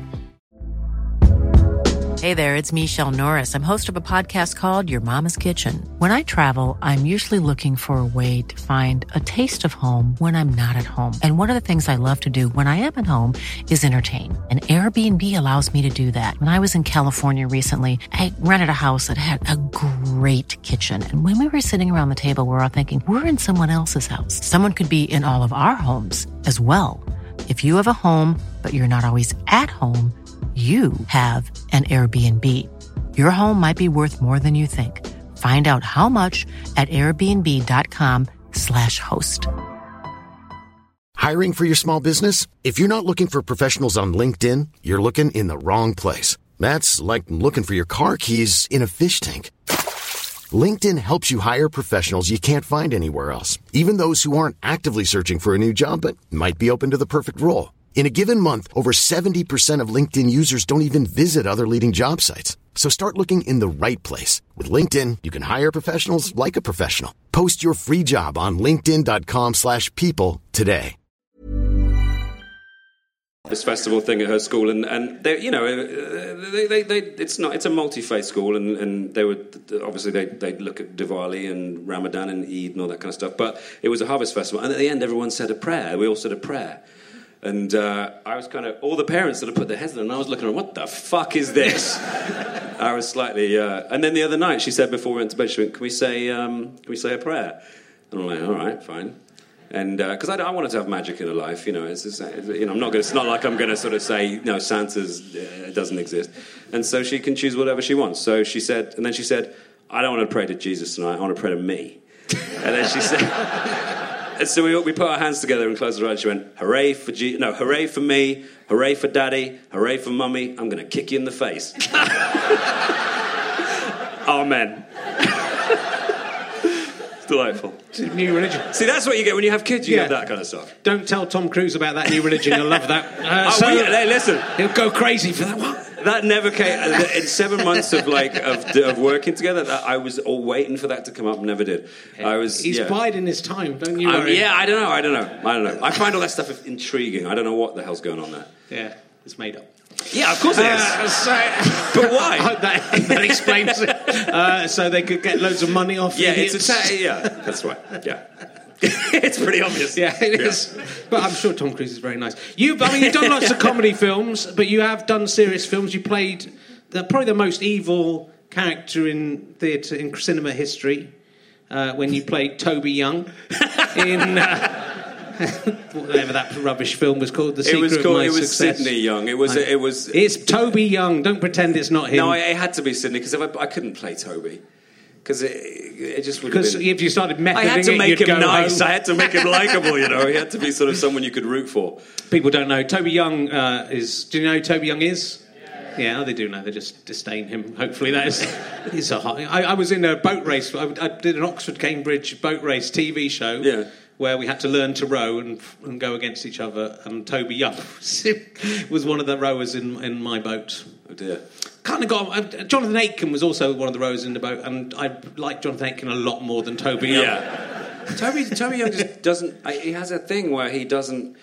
Hey there, it's Michelle Norris. I'm host of a podcast called Your Mama's Kitchen. When I travel, I'm usually looking for a way to find a taste of home when I'm not at home. And one of the things I love to do when I am at home is entertain. And Airbnb allows me to do that. When I was in California recently, I rented a house that had a great kitchen. And when we were sitting around the table, we were all thinking, we're in someone else's house. Someone could be in all of our homes as well. If you have a home, but you're not always at home, you have an Airbnb. Your home might be worth more than you think. Find out how much at airbnb.com/host. Hiring for your small business? If you're not looking for professionals on LinkedIn, you're looking in the wrong place. That's like looking for your car keys in a fish tank. LinkedIn helps you hire professionals you can't find anywhere else, even those who aren't actively searching for a new job but might be open to the perfect role. In a given month, over 70% of LinkedIn users don't even visit other leading job sites. So start looking in the right place. With LinkedIn, you can hire professionals like a professional. Post your free job on linkedin.com/people today. This festival thing at her school, and they, you know, it's a multi-faith school, and they would obviously they'd look at Diwali and Ramadan and Eid and all that kind of stuff. But it was a harvest festival, and at the end, everyone said a prayer. We all said a prayer. And I was kind of, all the parents sort of put their heads down, and I was looking at, what the fuck is this? I was slightly, and then the other night she said before we went to bed, she went, can we say a prayer? And I'm like, all right, fine. And because I wanted to have magic in her life, you know, it's you know, it's not like I'm going to sort of say, no, Santa's doesn't exist. And so she can choose whatever she wants. So she said, and then she said, I don't want to pray to Jesus tonight, I want to pray to me. And then she said... And so we put our hands together and closed our eyes. She went, hooray for hooray for me, hooray for daddy, hooray for mummy. I'm going to kick you in the face. Amen. It's delightful. It's a new religion. See, that's what you get when you have kids. You get that kind of stuff. Don't tell Tom Cruise about that new religion. He'll love that. Hey, listen. He'll go crazy for that one. That never came. In 7 months of working together, I was all waiting for that to come up. Never did. He's biding his time. Don't you worry? I don't know. I find all that stuff intriguing. I don't know what the hell's going on there. Yeah, it's made up. Yeah, of course it is. But why? that explains it. So they could get loads of money off. Yeah, that's right. Yeah. It's pretty obvious. Yeah, it is. But I'm sure Tom Cruise is very nice. You've done lots of comedy films, but you have done serious films. You played probably the most evil character in theatre, in cinema history, when you played Toby Young in whatever that rubbish film was called. It was Sidney Young. It's Toby Young. Don't pretend it's not him. No, it had to be Sidney, because I couldn't play Toby. Because it just would have been... Because if you started methoding I had to make him nice. Home. I had to make him likeable, you know. He had to be sort of someone you could root for. People don't know. Toby Young is... Do you know who Toby Young is? Yeah, they do know. They just disdain him. Hopefully that is... He's a hot... I was in a boat race. I did an Oxford-Cambridge boat race TV show. Yeah. Where we had to learn to row and go against each other. And Toby Young was one of the rowers in my boat. Oh, dear. Kind of got... Jonathan Aitken was also one of the rowers in the boat, and I like Jonathan Aitken a lot more than Toby Young. Yeah. Toby Young just doesn't... He has a thing where he doesn't...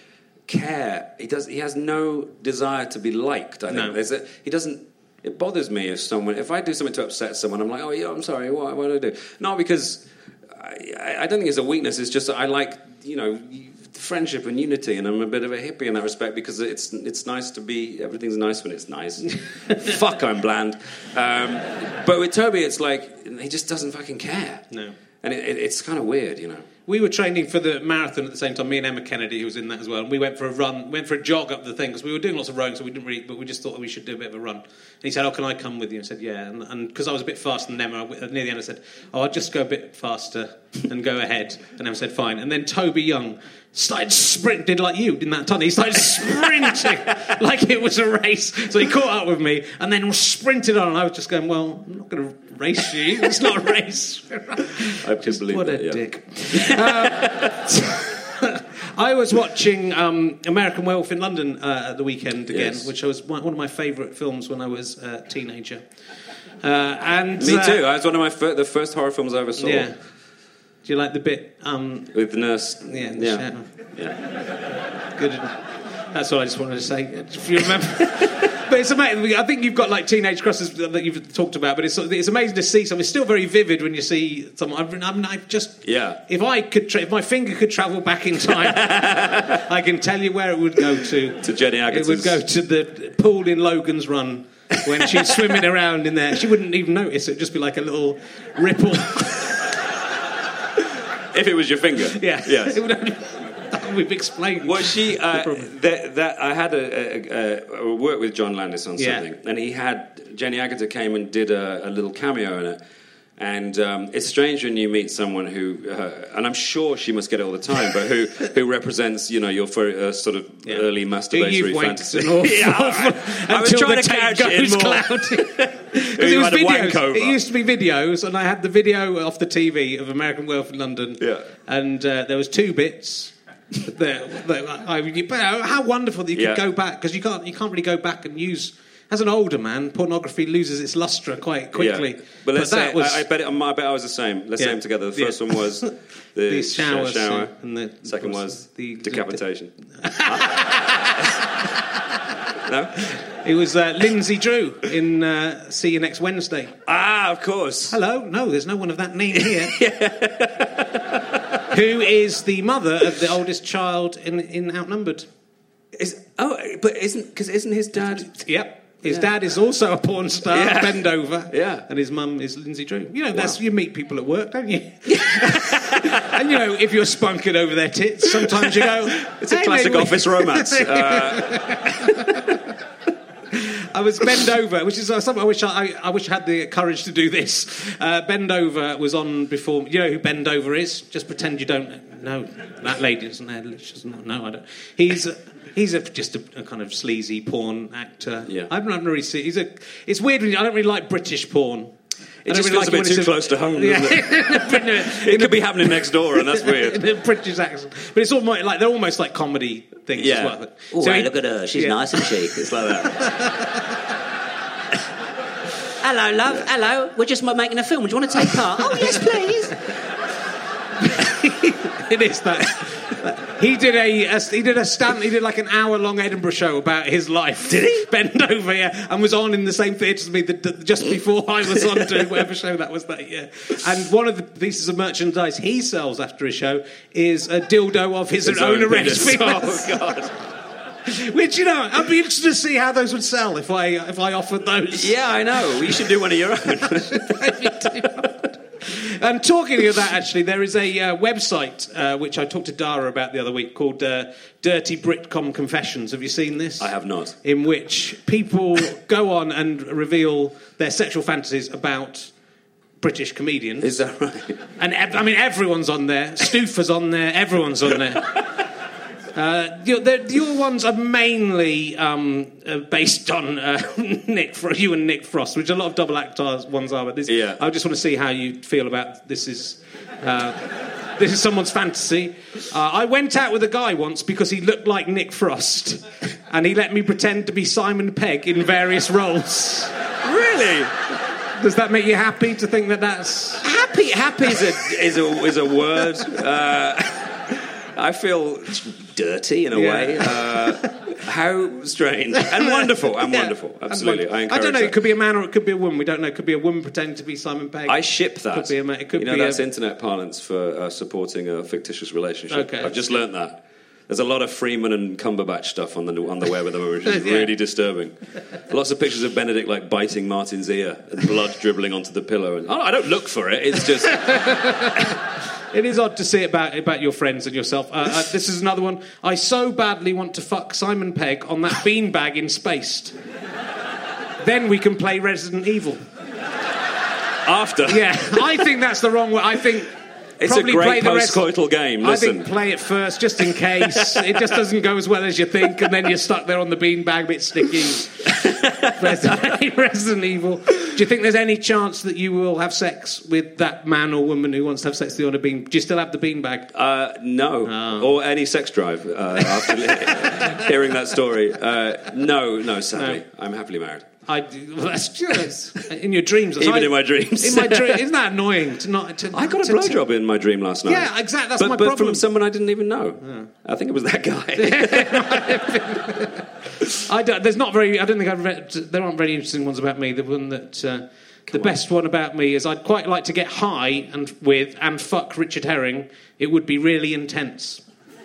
care. He has no desire to be liked. I think he doesn't. It bothers me if I do something to upset someone, I'm like, oh yeah, I'm sorry. What did I do? Not because I don't think it's a weakness. It's just that I like friendship and unity, and I'm a bit of a hippie in that respect because it's nice to be. Everything's nice when it's nice. Fuck, I'm bland. But with Toby, it's like he just doesn't fucking care. No, and it's kind of weird, We were training for the marathon at the same time. Me and Emma Kennedy, who was in that as well. And we went for a jog up the thing because we were doing lots of rowing, so we didn't really. But we just thought we should do a bit of a run. And he said, "Oh, can I come with you?" And I said, "Yeah." And because I was a bit faster than Emma, near the end I said, "Oh, I'll just go a bit faster and go ahead." And Emma said, "Fine." And then Toby Young started sprinting like you in that tunnel. He started sprinting like it was a race. So he caught up with me and then sprinted on. And I was just going, "Well, I'm not going to race you. It's not a race." I can believe what that. What a dick. I was watching American Werewolf in London at the weekend again, which was one of my favourite films when I was a teenager. And me too. It was one of the first horror films I ever saw. Yeah. Do you like the bit with the nurse? Yeah. Yeah. Good. That's what I just wanted to say. If you remember. But it's amazing. I think you've got like teenage crushes that you've talked about, but it's amazing to see something. It's still very vivid when you see someone. If my finger could travel back in time, I can tell you where it would go to. To Jenny Agut's. It would go to the pool in Logan's Run when she's swimming around in there. She wouldn't even notice. It'd just be like a little ripple. If it was your finger. Yeah. Yes. It would only... We've explained. Well, I had a work with John Landis on something, and he had Jenny Agutter came and did a little cameo in it. And it's strange when you meet someone who, and I'm sure she must get it all the time, but who represents, your sort of early masturbatory fantasy. I was trying to catch it more. Because it was videos. It used to be videos, and I had the video off the TV of American Werewolf in London. Yeah. And there was 2 bits. How wonderful that you could go back, because you can't really go back and use. As an older man, pornography loses its lustre quite quickly. Yeah. But I bet I was the same. Let's say them together. The first one was the shower, and the second was the decapitation. No? It was Lindsay Drew in See You Next Wednesday. Ah, of course. Hello? No, there's no one of that name here. Who is the mother of the oldest child in Outnumbered. Isn't his dad... Yep. His dad is also a porn star, Bend Over. Yeah. And his mum is Lindsay Drew. You meet people at work, don't you? And, if you're spunking over their tits, sometimes you go... It's a classic office romance. I was Bend Over, which is something I wish I had the courage to do this. Bend Over was on before... You know who Bend Over is? Just pretend you don't know. That lady doesn't know. No, I don't. He's just a kind of sleazy porn actor. Yeah. I haven't really seen... It's weird when I don't really like British porn. It just feels a bit too close to home, doesn't it? It could be happening next door, and that's weird. In a British accent. But it's almost like they're almost like comedy things as well. Oh, so look at her. She's nice, isn't she? It's like that. Hello, love. Hello. We're just making a film. Do you want to take part? Oh, yes, please. It is that. He did like an hour-long Edinburgh show about his life. Did he? Bend Over, and was on in the same theatre as me just before I was on doing whatever show that was that year. And one of the pieces of merchandise he sells after his show is a dildo of his own erect penis. Oh, God. Which, I'd be interested to see how those would sell if I offered those. Yeah, I know. You should do one of your own. And talking of that, actually, there is a website which I talked to Dara about the other week called Dirty Britcom Confessions. Have you seen this? I have not. In which people go on and reveal their sexual fantasies about British comedians. Is that right? And everyone's on there. Stoofer's on there. Everyone's on there. Your ones are mainly based on you and Nick Frost, which a lot of double actors ones are. But I just want to see how you feel about this. Is someone's fantasy. I went out with a guy once because he looked like Nick Frost, and he let me pretend to be Simon Pegg in various roles. Really? Does that make you happy to think that that's happy? Happy is a word. I feel dirty in a way. How strange and wonderful. Wonderful. Absolutely. I don't know. that. It could be a man or it could be a woman. We don't know. It could be a woman pretending to be Simon Pegg. I ship that. Could be a man. It could be that's internet parlance for supporting a fictitious relationship. Okay. I've just learnt that. There's a lot of Freeman and Cumberbatch stuff on the web at the moment, which is really disturbing. Lots of pictures of Benedict like biting Martin's ear and blood dribbling onto the pillow. And I don't look for it. It's just. It is odd to see about your friends and yourself. This is another one. I so badly want to fuck Simon Pegg on that beanbag in Spaced. Then we can play Resident Evil. After? Yeah, I think that's the wrong way. I think... It's a great post-coital game, listen. I think play it first, just in case. It just doesn't go as well as you think, and then you're stuck there on the beanbag, a bit sticky. Resident Evil. Do you think there's any chance that you will have sex with that man or woman who wants to have sex with you on a bean? Do you still have the beanbag? No. Oh. Or any sex drive after hearing that story. No, sadly. No. I'm happily married. That's just in your dreams. Even in my dreams. Isn't that annoying to not? I got a blowjob in my dream last night. Yeah, exactly. That's my problem. But from someone I didn't even know. Yeah. I think it was that guy. There's not very. I don't think I've read. There aren't very interesting ones about me. The one that. The best one about me is I'd quite like to get high and fuck Richard Herring. It would be really intense.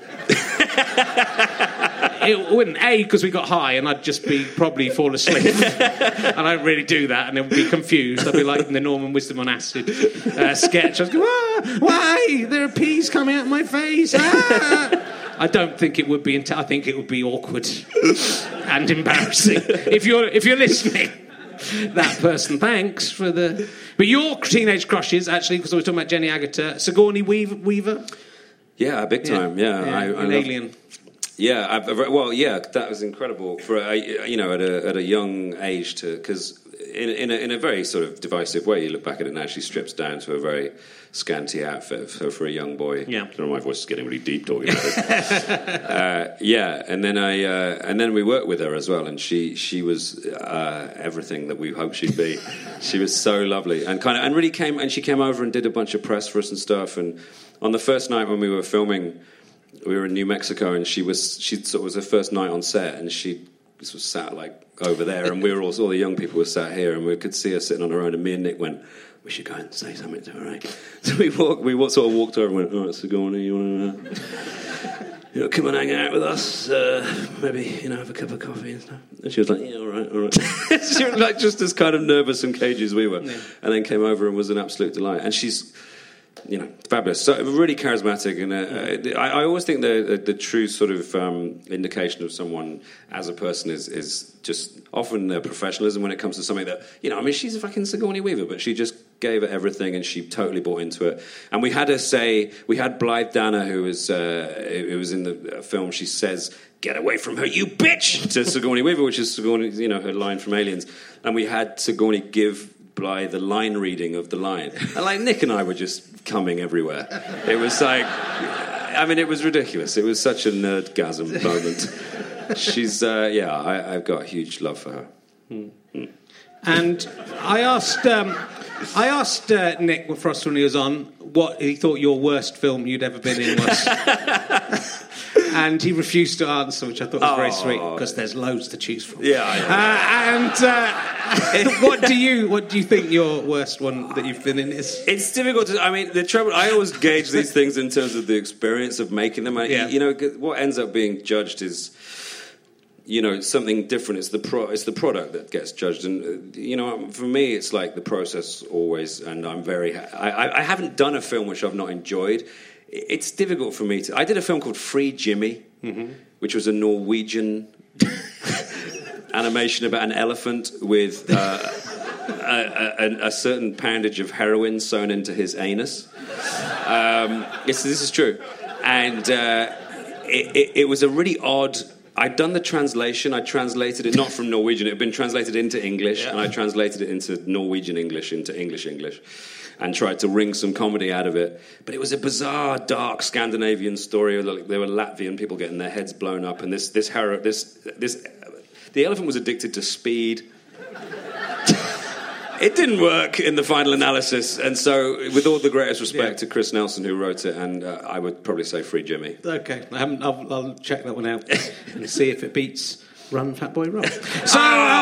It wouldn't, because we got high and I'd just probably fall asleep. And I don't really do that, and it would be confused. I'd be like in the Norman Wisdom on Acid sketch. I'd go, why? There are peas coming out of my face. I don't think it would be. I think it would be awkward and embarrassing. If you're listening, that person, thanks for the. But your teenage crushes, actually, because we were talking about Jenny Agutter, Sigourney Weaver. Yeah, big time. Yeah, I Alien. Yeah, that was incredible for at a young age because in a very sort of divisive way, you look back at it now, she strips down to a very scanty outfit for a young boy. Yeah, I don't know, my voice is getting really deep talking about it. And then we worked with her as well, and she was everything that we hoped she'd be. She was so lovely and she came over and did a bunch of press for us and stuff. And on the first night when we were filming. We were in New Mexico, and she was her first night on set, and she was sat like over there, and we were all the young people were sat here, and we could see her sitting on her own. And me and Nick went, "We should go and say something to her." Right? So we sort of walked over and went, "All right, Sigourney, you want to come and hang out with us? Maybe have a cup of coffee and stuff." And she was like, "Yeah, all right." She was like just as kind of nervous and cagey as we were, and then came over and was an absolute delight. And she's. Fabulous. So really charismatic, and I always think the true sort of indication of someone as a person is just often their professionalism when it comes to something that she's a fucking Sigourney Weaver, but she just gave it everything and she totally bought into it. And we had Blythe Danner, who was in the film. She says, "Get away from her, you bitch!" to Sigourney Weaver, which is Sigourney, her line from Aliens. And we had Sigourney give Blythe the line reading of the line, and Nick and I were just coming everywhere. It was like, it was ridiculous. It was such a nerdgasm moment. She's I've got a huge love for her. And I asked Nick Frost when he was on what he thought your worst film you'd ever been in was. And he refused to answer, which I thought was very sweet, because there's loads to choose from. What do you think your worst one that you've been in is? It's difficult to. The trouble. I always gauge these things in terms of the experience of making them. What ends up being judged is, something different. It's the product that gets judged, and for me, it's like the process always. And I'm very. I haven't done a film which I've not enjoyed. It's difficult for me to... I did a film called Free Jimmy, which was a Norwegian animation about an elephant with a certain poundage of heroin sewn into his anus. This is true. And it was a really odd... I'd done the translation. I translated it not from Norwegian. It had been translated into English, and I translated it into Norwegian English into English. And tried to wring some comedy out of it. But it was a bizarre, dark Scandinavian story. There were Latvian people getting their heads blown up, and the elephant was addicted to speed. It didn't work in the final analysis, and so with all the greatest respect to Chris Nelson who wrote it, and I would probably say Free Jimmy. Okay, I'll check that one out and see if it beats Run Fat Boy Run. So,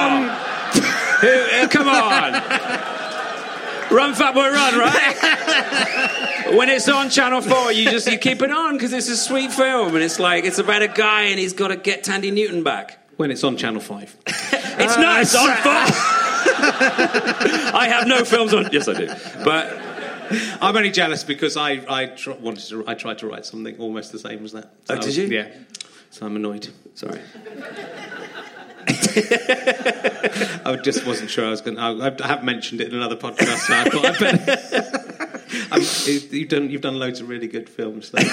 come on, Run Fat Boy Run, right? When it's on Channel 4, you keep it on because it's a sweet film, and it's about a guy and he's got to get Tandy Newton back. When it's on Channel 5. It's not. It's on 4. I have no films on. Yes, I do. But I'm only jealous because I tried to write something almost the same as that. So, did you? Yeah. So I'm annoyed. Sorry. I just wasn't sure I was going to... I have mentioned it in another podcast, so I thought I better... You've done loads of really good films, though.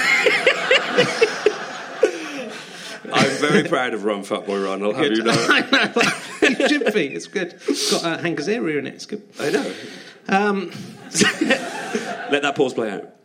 I'm very proud of Run Fat Boy Run, I'll have you know. I know. You should be. It's good. It's got Hank Azaria in it. It's good. I know. Let that pause play out.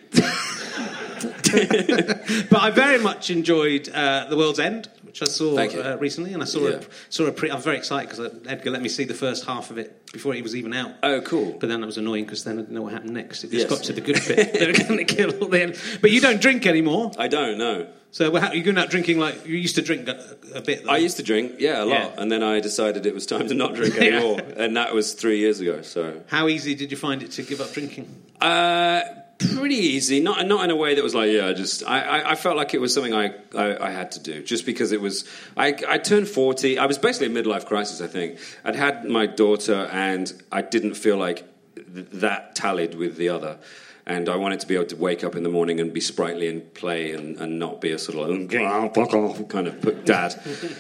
But I very much enjoyed The World's End, which I saw recently, and I saw I'm very excited because Edgar let me see the first half of it before it was even out. Oh, cool! But then that was annoying because then I didn't know what happened next. It just got to the good bit. They were going to kill all the end. But you don't drink anymore. I don't. No. So you're going out drinking like you used to drink a bit. Though. I used to drink, a lot, and then I decided it was time to not drink anymore, and that was 3 years ago. So, how easy did you find it to give up drinking? Pretty easy, not in a way that was like, I felt like it was something I had to do, just because it was, I turned 40, I was basically a midlife crisis, I think. I'd had my daughter, and I didn't feel like that tallied with the other. And I wanted to be able to wake up in the morning and be sprightly and play and not be a sort of kind of dad.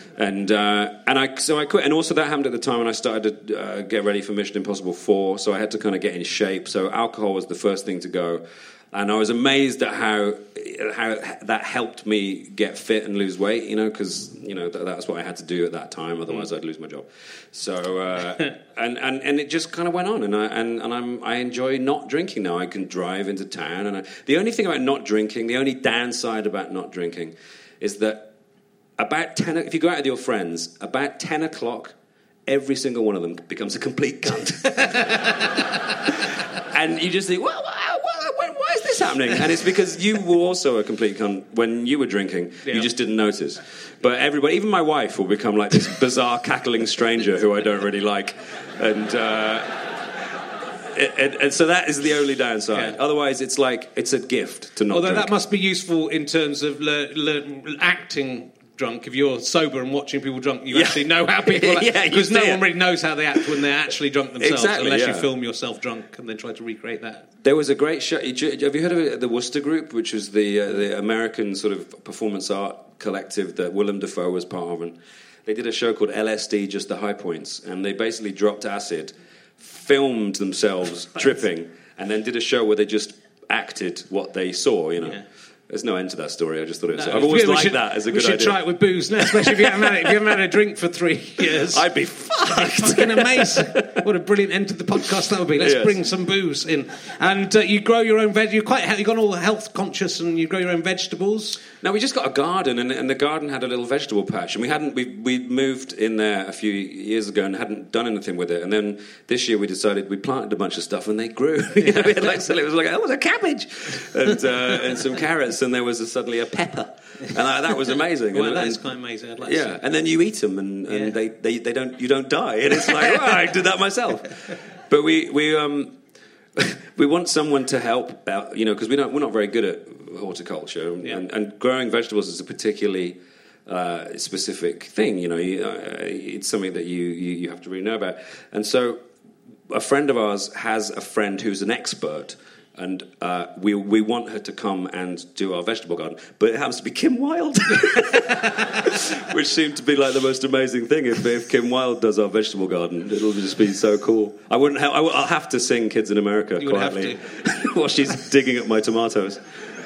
So I quit. And also that happened at the time when I started to get ready for Mission Impossible 4. So I had to kind of get in shape. So alcohol was the first thing to go. And I was amazed at how that helped me get fit and lose weight, because, that's what I had to do at that time. Otherwise, I'd lose my job. So, and it just kind of went on. And I enjoy not drinking now. I can drive into town. And the only thing about not drinking, the only downside about not drinking is that about 10, if you go out with your friends, about 10 o'clock, every single one of them becomes a complete cunt. And you just think, well, why is this happening? And it's because you were also a complete cunt when you were drinking. Yeah. You just didn't notice. But everybody, even my wife, will become like this bizarre, cackling stranger who I don't really like. And so that is the only downside. Yeah. Otherwise, it's a gift to not drink. That must be useful in terms of acting drunk. If you're sober and watching people drunk, you actually know how people act. Because no one really knows how they act when they're actually drunk themselves, unless you film yourself drunk and then try to recreate that. There was a great show. Have you heard of the Wooster Group, which was the American sort of performance art collective that Willem Dafoe was part of? And they did a show called LSD, Just the High Points, and they basically dropped acid, filmed themselves tripping, and then did a show where they just acted what they saw, Yeah. There's no end to that story. I just thought it was... I've always liked that as a good idea. We should try it with booze now, especially if you haven't had a drink for 3 years. I'd be fucked. Fucking amazing. What a brilliant end to the podcast that would be. Let's bring some booze in. And you grow your own veg. You've gone all health conscious, and you grow your own vegetables. No, we just got a garden, and the garden had a little vegetable patch, and we moved in there a few years ago and hadn't done anything with it. And then this year we decided we planted a bunch of stuff, and they grew. It was like, oh, it was a cabbage, and some carrots. And there was suddenly a pepper, and that was amazing. Well, that is quite amazing. I'd like to see. And then you eat them, and you don't die, and it's like, I did that myself. But we want someone to help out, because we're not very good at horticulture, and growing vegetables is a particularly specific thing. It's something that you have to really know about. And so, a friend of ours has a friend who's an expert. And we want her to come and do our vegetable garden. But it happens to be Kim Wilde. Which seemed to be like the most amazing thing. If Kim Wilde does our vegetable garden, it'll just be so cool. I'll have to sing Kids in America quietly while she's digging up my tomatoes.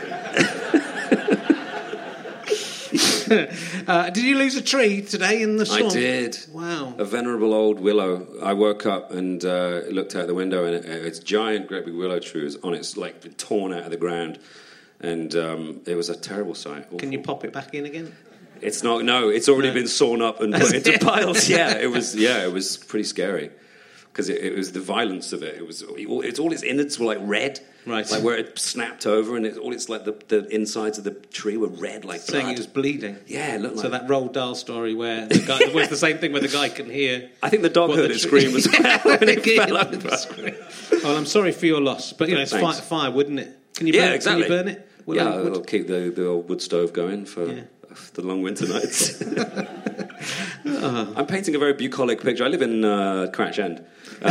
Did you lose a tree today in the storm? I did. Wow. A venerable old willow. I woke up and looked out the window, and it's giant, great big willow tree was on its been torn out of the ground, and it was a terrible sight. Awful. Can you pop it back in again? It's not. No, it's already been sawn up and put into piles. It was pretty scary. because it was the violence of it. It's all its innards were like red, right? Like where it snapped over, and it's like the insides of the tree were red, like saying blood. It was bleeding. Yeah, it looked so like that Roald Dahl story where the guy was the same thing where the guy can hear. I think the dog heard it scream as well when it fell over. Well, I'm sorry for your loss, but it's fire, wouldn't it? Can you burn, exactly. Can you burn it? It'll keep the old wood stove going for the long winter nights. I'm painting a very bucolic picture. I live in Crouch End.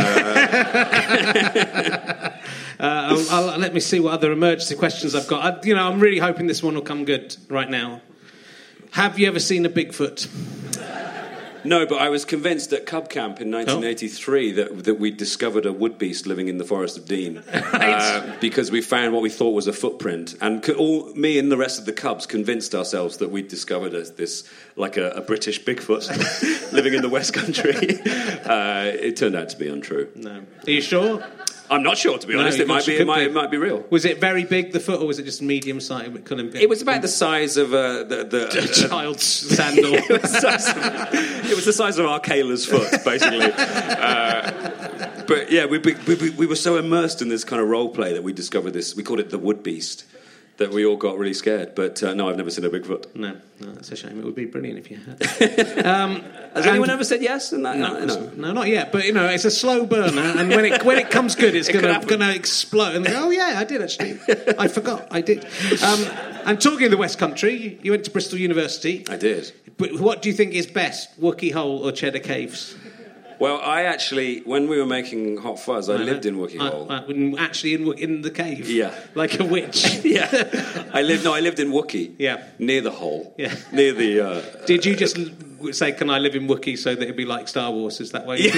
Let me see what other emergency questions I've got. I'm really hoping this one will come good right now. Have you ever seen a Bigfoot? No, but I was convinced at Cub Camp in 1983 that we discovered a woodbeast living in the Forest of Dean, because we found what we thought was a footprint, and me and the rest of the Cubs convinced ourselves that we'd discovered this like a British Bigfoot living in the West Country. It turned out to be untrue. No, are you sure? I'm not sure, to be honest. It might be real. Was it very big, the foot, or was it just medium sized? It was about the size of the child's sandal. It was the size of our Kayla's foot, basically. But yeah, we were so immersed in this kind of role play that we discovered this. We called it the Wood Beast. That we all got really scared. But no, I've never seen a Bigfoot. No, that's a shame. It would be brilliant if you had. Has anyone ever said yes? No, not yet. But it's a slow burner, and when it comes good, it's going to explode. And oh yeah, I did actually. I forgot. I did. And talking of the West Country, you went to Bristol University. I did. But what do you think is best, Wookey Hole or Cheddar Caves? Well, I actually, when we were making Hot Fuzz, I lived in Wookey Hole. Actually in the cave? Yeah. Like a witch? Yeah. I lived in Wookey. Yeah. Near the hole. Yeah. Near the... Did you just say, can I live in Wookey so that it'd be like Star Wars? Is that why you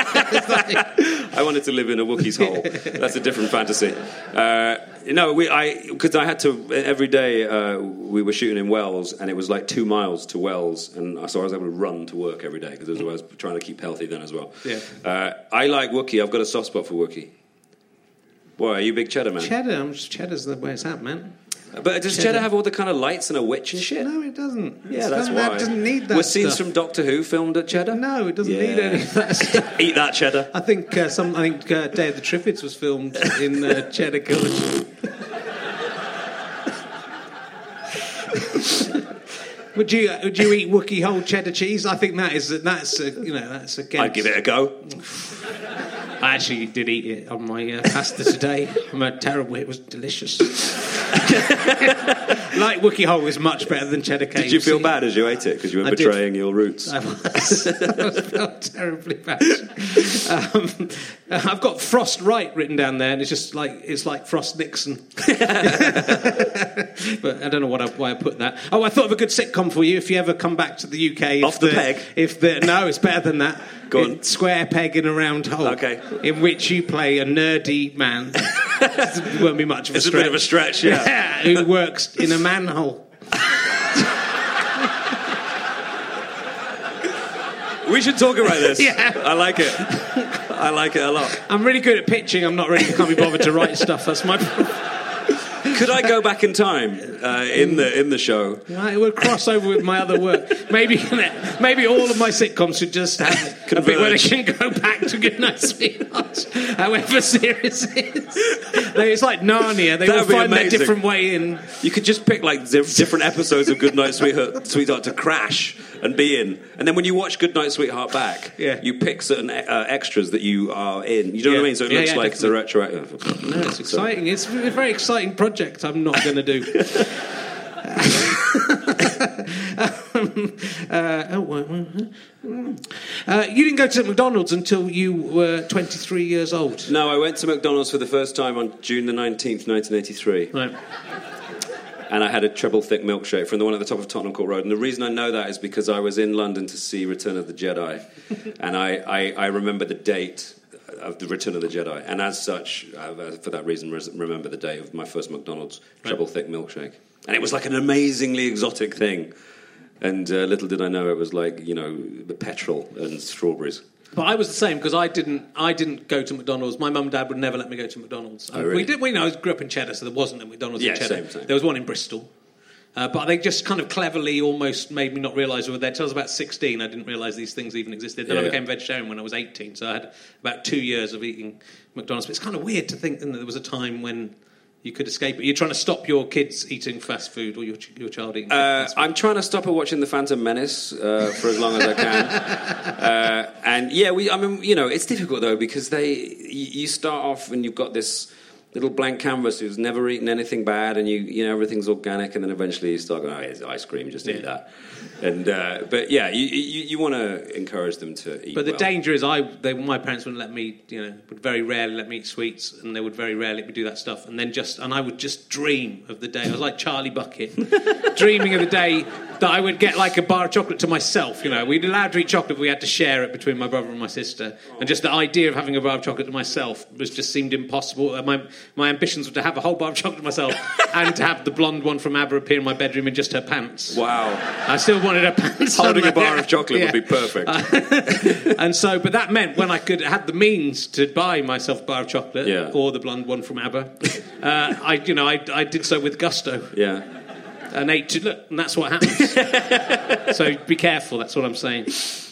I wanted to live in a Wookie's hole. That's a different fantasy. Because I had to, every day we were shooting in Wells, and it was like 2 miles to Wells, and so I was able to run to work every day, because I was trying to keep healthy then as well. Yeah. I like Wookey. I've got a soft spot for Wookey. Why, are you a big Cheddar man? Cheddar's the way it's at, man. But does Cheddar have all the kind of lights and a witch and shit? No, it doesn't. Yeah, that's why. It doesn't need that. Were scenes from Doctor Who filmed at Cheddar? No, it doesn't need any of that stuff. Eat that, Cheddar. I think Day of the Triffids was filmed in Cheddar College. Would you eat Wookey Hole cheddar cheese? I think that's a guess. I'd give it a go. I actually did eat it on my pasta today. I'm terrible. It was delicious. Like Wookey Hole is much better than Cheddar Caves. Did you feel bad as you ate it because you were betraying your roots? I felt terribly bad. I've got Frost Wright written down there, and it's like Frost Nixon. But I don't know why I put that. Oh, I thought of a good sitcom for you if you ever come back to the UK. Off the Peg? No, it's better than that. Go on. Square Peg in a Round Hole. Okay. In which you play a nerdy man. It won't be much of a stretch. It's a bit of a stretch, yeah. Who works in a manhole. We should talk about this. Yeah. I like it. I like it a lot. I'm really good at pitching. I'm not really can't be bothered to write stuff. That's my problem. Could I go back in time in the show? Right, it would cross over with my other work. Maybe all of my sitcoms should just have a bit where they can go back to Goodnight Sweetheart, however serious it is. It's like Narnia. They will find their different way in. You could just pick like different episodes of Goodnight Sweetheart to crash and be in, and then when you watch Goodnight Sweetheart back, you pick certain extras that you are in. You know what I mean? So it looks like it's a retroactive. No, it's exciting. It's a very exciting project. I'm not going to do. You didn't go to McDonald's until you were 23 years old. No, I went to McDonald's for the first time on June the 19th, 1983. Right. And I had a treble thick milkshake from the one at the top of Tottenham Court Road. And the reason I know that is because I was in London to see Return of the Jedi. And I remember the date of the Return of the Jedi. And as such, for that reason, remember the day of my first McDonald's treble thick milkshake. And it was like an amazingly exotic thing. And little did I know it was like, the petrol and strawberries. But I was the same because I didn't go to McDonald's. My mum and dad would never let me go to McDonald's. Oh, really? I grew up in Cheddar, so there wasn't a McDonald's in Cheddar. Same. There was one in Bristol. But they just kind of cleverly almost made me not realise they were there. Till I was about 16, I didn't realise these things even existed. Then I became vegetarian when I was 18, so I had about 2 years of eating McDonald's. But it's kind of weird to think that there was a time when you could escape it. You're trying to stop your kids eating fast food, or your child eating fast food? I'm trying to stop her watching The Phantom Menace for as long as I can. And yeah, it's difficult though, because you start off and you've got this little blank canvas who's never eaten anything bad, and you know everything's organic, and then eventually you start going, here's ice cream, just eat that. And but yeah, you want to encourage them to eat. But the danger is, my parents wouldn't let me, would very rarely let me eat sweets, and they would very rarely let me do that stuff. And I would just dream of the day. I was like Charlie Bucket, dreaming of the day that I would get like a bar of chocolate to myself. We'd allowed to eat chocolate, but we had to share it between my brother and my sister. And just the idea of having a bar of chocolate to myself just seemed impossible. My ambitions were to have a whole bar of chocolate to myself and to have the blonde one from ABBA appear in my bedroom in just her pants. Wow. I still wanted her pants. Holding a bar of chocolate would be perfect. But that meant when I had the means to buy myself a bar of chocolate or the blonde one from ABBA, I did so with gusto. Yeah. And ate and that's what happens. So be careful, that's what I'm saying.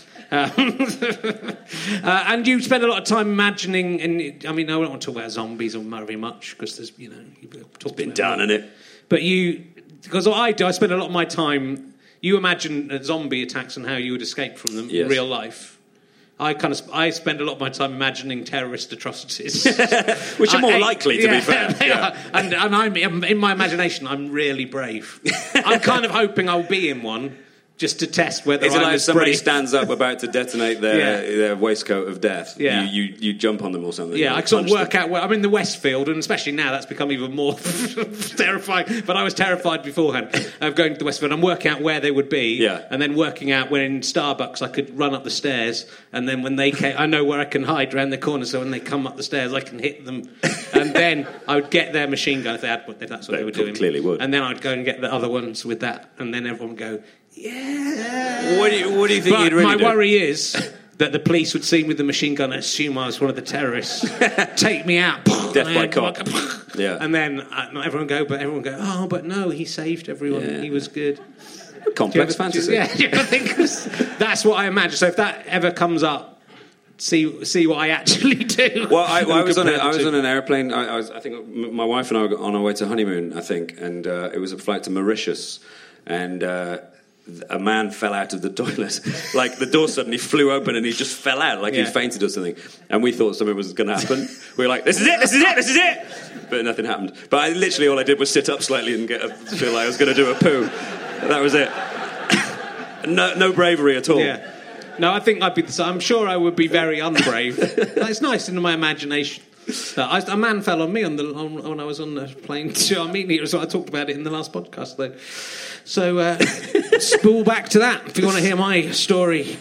And you spend a lot of time imagining, and I don't want to talk about zombies or very much, because there's, it's been done, isn't it? But because what I do, I spend a lot of my time, you imagine zombie attacks and how you would escape from them in real life. I spend a lot of my time imagining terrorist atrocities, which are more likely, to be fair. Yeah. And I'm in my imagination, I'm really brave. I'm kind of hoping I'll be in one, just to test whether Is it like if somebody brave. stands up about to detonate their waistcoat of death? Yeah. You jump on them or something. Yeah, I sort of work out where I'm in the Westfield, and especially now that's become even more terrifying. But I was terrified beforehand of going to the Westfield. I'm working out where they would be, and then working out when in Starbucks I could run up the stairs, and then when they came, I know where I can hide around the corner, so when they come up the stairs I can hit them, and then I would get their machine gun if that's what they were doing. Clearly would. And then I'd go and get the other ones with that, and then everyone would go, yeah. What do you think you'd really do? My worry is that the police would see me with the machine gun and assume I was one of the terrorists, take me out, death by cop. Yeah. And then everyone go, oh, but no, he saved everyone. Yeah. He was good. Complex fantasy. Yeah, I think that's what I imagine. So if that ever comes up, see what I actually do. Well, I was on an airplane. I think my wife and I were on our way to honeymoon, I think, and it was a flight to Mauritius, and a man fell out of the toilet. Like, the door suddenly flew open and he just fell out, like he'd fainted or something. And we thought something was going to happen. We were like, this is it! But nothing happened. But all I did was sit up slightly and feel like I was going to do a poo. That was it. No bravery at all. Yeah. No, I think I'd be I'm sure I would be very unbrave. It's nice in my imagination. A man fell on me when I was on the plane to Armenia. So I talked about it in the last podcast, though. So spool back to that if you want to hear my story.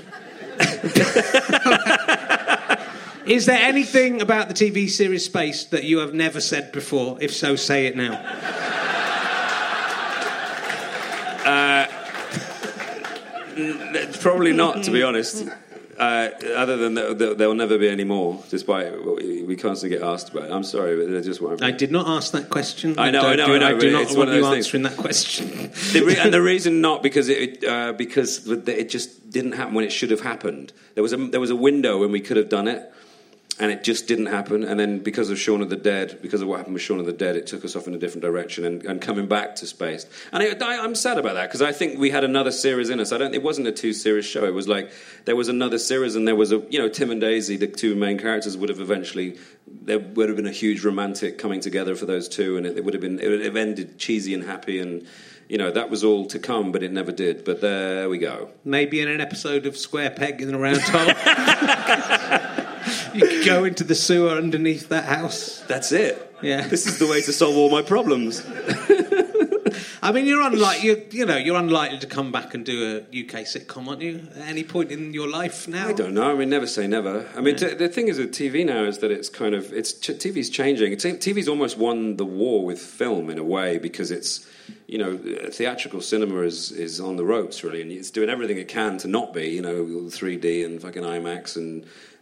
Is there anything about the TV series Space that you have never said before? If so, say it now. Probably not, to be honest. Other than there will never be any more, despite what we constantly get asked about. I'm sorry, but there just won't be. I did not ask that question. I know. I do not want you answering that question. And the reason not, because it just didn't happen when it should have happened. There was a window when we could have done it, and it just didn't happen. And then because of Shaun of the Dead, because of what happened with Shaun of the Dead, it took us off in a different direction and coming back to Space. And I'm sad about that, because I think we had another series in us. It wasn't a 2-series show. It was like there was another series, and there was Tim and Daisy, the two main characters, there would have been a huge romantic coming together for those two, and it would have ended cheesy and happy, and that was all to come, but it never did. But there we go. Maybe in an episode of Square Peg in a Round Hole. You could go into the sewer underneath that house. That's it. Yeah. This is the way to solve all my problems. I mean, you're unlikely to come back and do a UK sitcom, aren't you? At any point in your life now? I don't know. I mean, never say never. I mean, the thing is with TV now is that TV's changing. TV's almost won the war with film in a way, because it's, theatrical cinema is on the ropes, really, and it's doing everything it can to not be, 3D and fucking IMAX and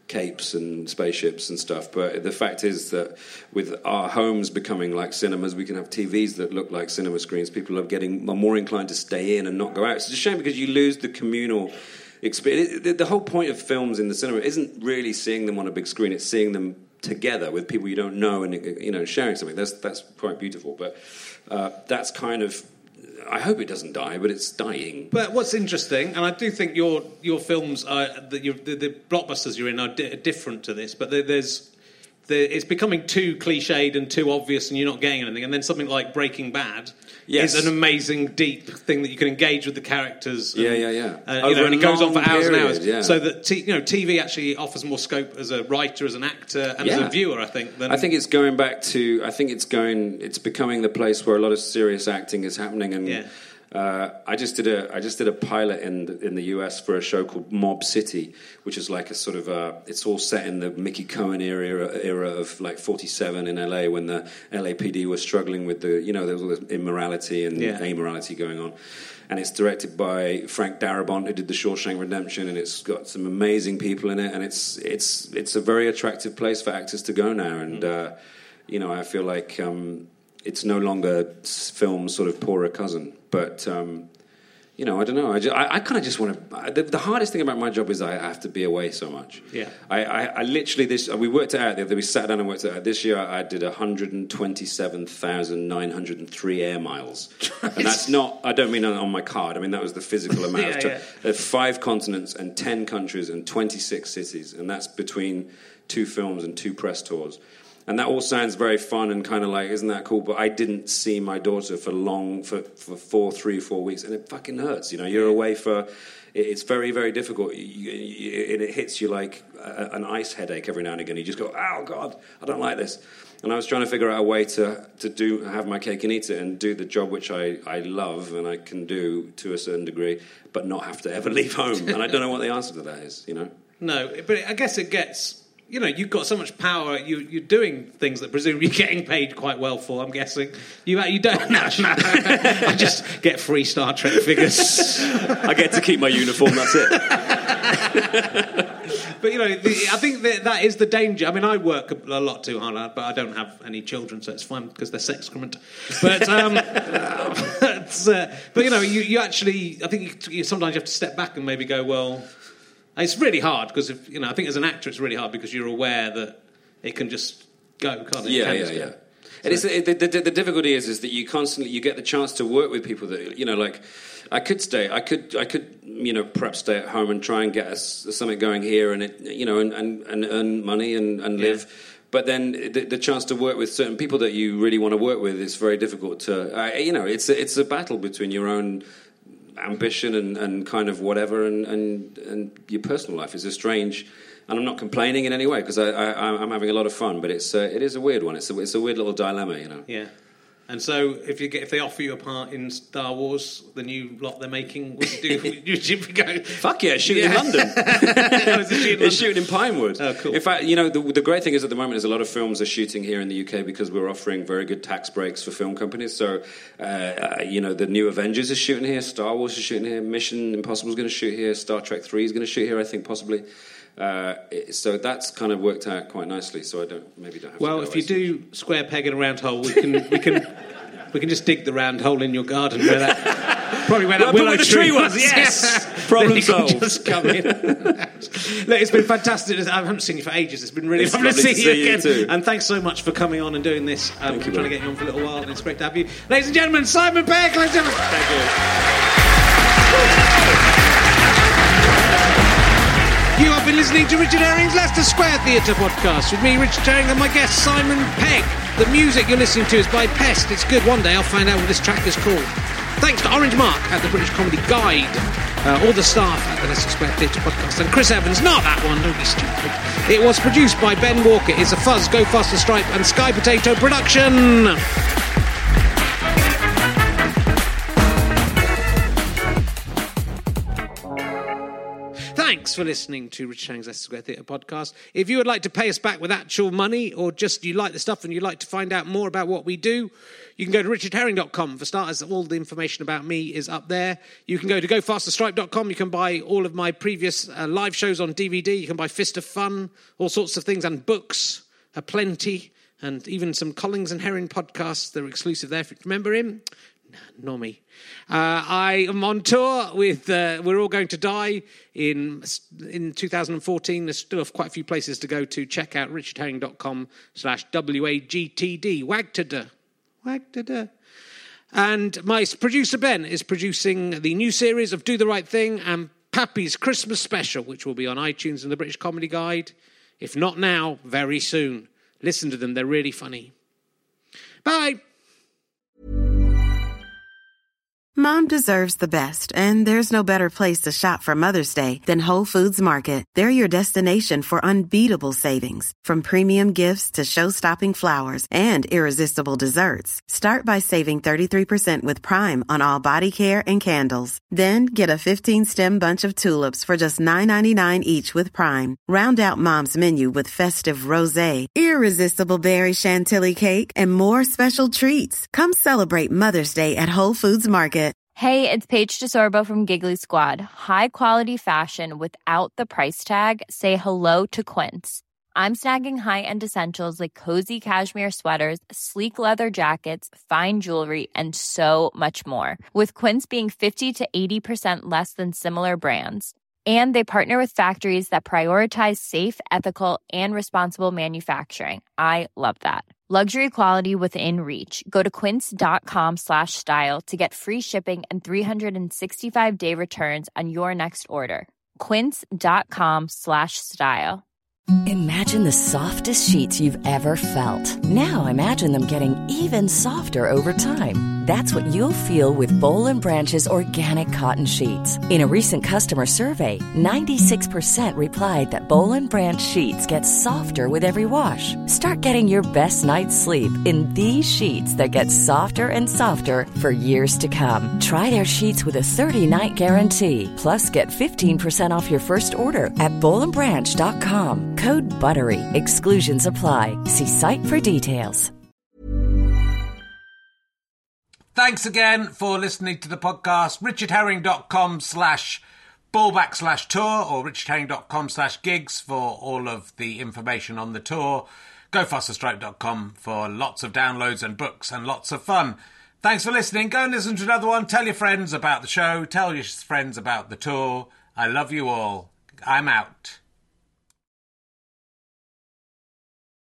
capes and spaceships and stuff. But the fact is that with our homes becoming like cinemas, we can have TVs that look like cinema screens. People are more inclined to stay in and not go out. It's a shame because you lose the communal experience. The whole point of films in the cinema isn't really seeing them on a big screen. It's seeing them together with people you don't know and, you know, sharing something. That's quite beautiful. But that's kind of... I hope it doesn't die, but it's dying. But what's interesting, and I do think your films are the blockbusters you're in are different to this, but it's becoming too cliched and too obvious, and you're not getting anything. And then something like Breaking Bad is an amazing, deep thing that you can engage with the characters. And, and it goes on for hours and hours. Yeah. So that TV actually offers more scope as a writer, as an actor, and as a viewer. I think. I think it's going back to. I think it's becoming the place where a lot of serious acting is happening. And I just did a pilot in the US for a show called Mob City, which is like a sort of it's all set in the Mickey Cohen era of like 47 in LA, when the LAPD was struggling with there was all this immorality and amorality going on. And it's directed by Frank Darabont, who did The Shawshank Redemption, and it's got some amazing people in it, and it's a very attractive place for actors to go now. And I feel like it's no longer film's sort of poorer cousin. But, I don't know. I kind of just want to... The hardest thing about my job is I have to be away so much. Yeah. I literally... we worked it out. We sat down and worked it out. This year I did 127,903 air miles. And that's not... I don't mean on my card. I mean, that was the physical amount. There's 5 continents and 10 countries and 26 cities. And that's between 2 films and 2 press tours. And that all sounds very fun and kind of like, isn't that cool? But I didn't see my daughter for 3-4 weeks, and it fucking hurts. You're away for... It's very, very difficult. It hits you like an ice headache every now and again. You just go, oh, God, I don't like this. And I was trying to figure out a way to have my cake and eat it and do the job which I love and I can do to a certain degree, but not have to ever leave home. And I don't know what the answer to that is, No, but I guess it gets... you've got so much power. You're doing things that presumably you're getting paid quite well for. I'm guessing you don't. No. I just get free Star Trek figures. I get to keep my uniform. That's it. But I think that is the danger. I mean, I work a lot too hard, but I don't have any children, so it's fine because they're excrement. But you actually, I think you sometimes you have to step back and maybe go, well. It's really hard because I think as an actor it's really hard because you're aware that it can just go, can't it? Yeah. And it's the difficulty is that you get the chance to work with people that like I could perhaps stay at home and try and get something going here and and earn money and live. But then the chance to work with certain people that you really want to work with is very difficult to. It's a battle between your own ambition and kind of whatever and your personal life is a strange, and I'm not complaining in any way because I'm having a lot of fun, but it is a weird one. It's a weird little dilemma, Yeah. And so if they offer you a part in Star Wars, the new lot they're making, would you go? Fuck yeah, shoot in London. It's shooting in Pinewood. Oh, cool. In fact, the great thing is at the moment is a lot of films are shooting here in the UK because we're offering very good tax breaks for film companies. So, the new Avengers is shooting here, Star Wars is shooting here, Mission Impossible is going to shoot here, Star Trek 3 is going to shoot here, I think, possibly. So that's kind of worked out quite nicely. So I don't have to. Well, if you do square peg in a round hole, we can just dig the round hole in your garden where that willow tree was. Yes, problem solved. Just come in. Look, it's been fantastic. I haven't seen you for ages. It's been really lovely to see you again. Too. And thanks so much for coming on and doing this. I'm trying to get you on for a little while, and it's great to have you, ladies and gentlemen. Simon Pegg, ladies and gentlemen. Thank you. You have been listening to Richard Herring's Leicester Square Theatre podcast with me, Richard Herring, and my guest, Simon Pegg. The music you're listening to is by Pest. It's good. One day I'll find out what this track is called. Thanks to Orange Mark at the British Comedy Guide, all the staff at the Leicester Square Theatre podcast, and Chris Evans, not that one, don't be stupid. It was produced by Ben Walker. It's a Fuzz, Go Faster Stripe and Sky Potato production. Thanks Thanks for listening to Richard Herring's Leicester Square Theatre podcast. If you would like to pay us back with actual money, or just you like the stuff and you'd like to find out more about what we do, you can go to richardherring.com. For starters, all the information about me is up there. You can go to gofasterstripe.com. You can buy all of my previous live shows on DVD. You can buy Fist of Fun, all sorts of things, and books aplenty, and even some Collins and Herring podcasts. They're exclusive there. If you remember him, nor me. I am on tour with We're All Going to Die in 2014. There's still quite a few places to go to. Check out richardherring.com/WAGTD. Wagtada. And my producer Ben is producing the new series of Do the Right Thing and Pappy's Christmas Special, which will be on iTunes and the British Comedy Guide. If not now, very soon. Listen to them, they're really funny. Bye. Mom deserves the best, and there's no better place to shop for Mother's Day than Whole Foods Market. They're your destination for unbeatable savings, from premium gifts to show-stopping flowers and irresistible desserts. Start by saving 33% with Prime on all body care and candles. Then get a 15-stem bunch of tulips for just $9.99 each with Prime. Round out Mom's menu with festive rosé, irresistible berry chantilly cake, and more special treats. Come celebrate Mother's Day at Whole Foods Market. Hey, it's Paige DeSorbo from Giggly Squad. High quality fashion without the price tag. Say hello to Quince. I'm snagging high-end essentials like cozy cashmere sweaters, sleek leather jackets, fine jewelry, and so much more. With Quince being 50 to 80% less than similar brands. And they partner with factories that prioritize safe, ethical, and responsible manufacturing. I love that. Luxury quality within reach. Go to quince.com/style to get free shipping and 365-day returns on your next order. Quince.com/style. Imagine the softest sheets you've ever felt. Now imagine them getting even softer over time. That's what you'll feel with Boll & Branch's organic cotton sheets. In a recent customer survey, 96% replied that Boll & Branch sheets get softer with every wash. Start getting your best night's sleep in these sheets that get softer and softer for years to come. Try their sheets with a 30-night guarantee. Plus, get 15% off your first order at bollandbranch.com. Code BUTTERY. Exclusions apply. See site for details. Thanks again for listening to the podcast. richardherring.com/ballback/tour or richardherring.com/gigs for all of the information on the tour. gofasterstripe.com for lots of downloads and books and lots of fun. Thanks for listening. Go and listen to another one. Tell your friends about the show. Tell your friends about the tour. I love you all. I'm out.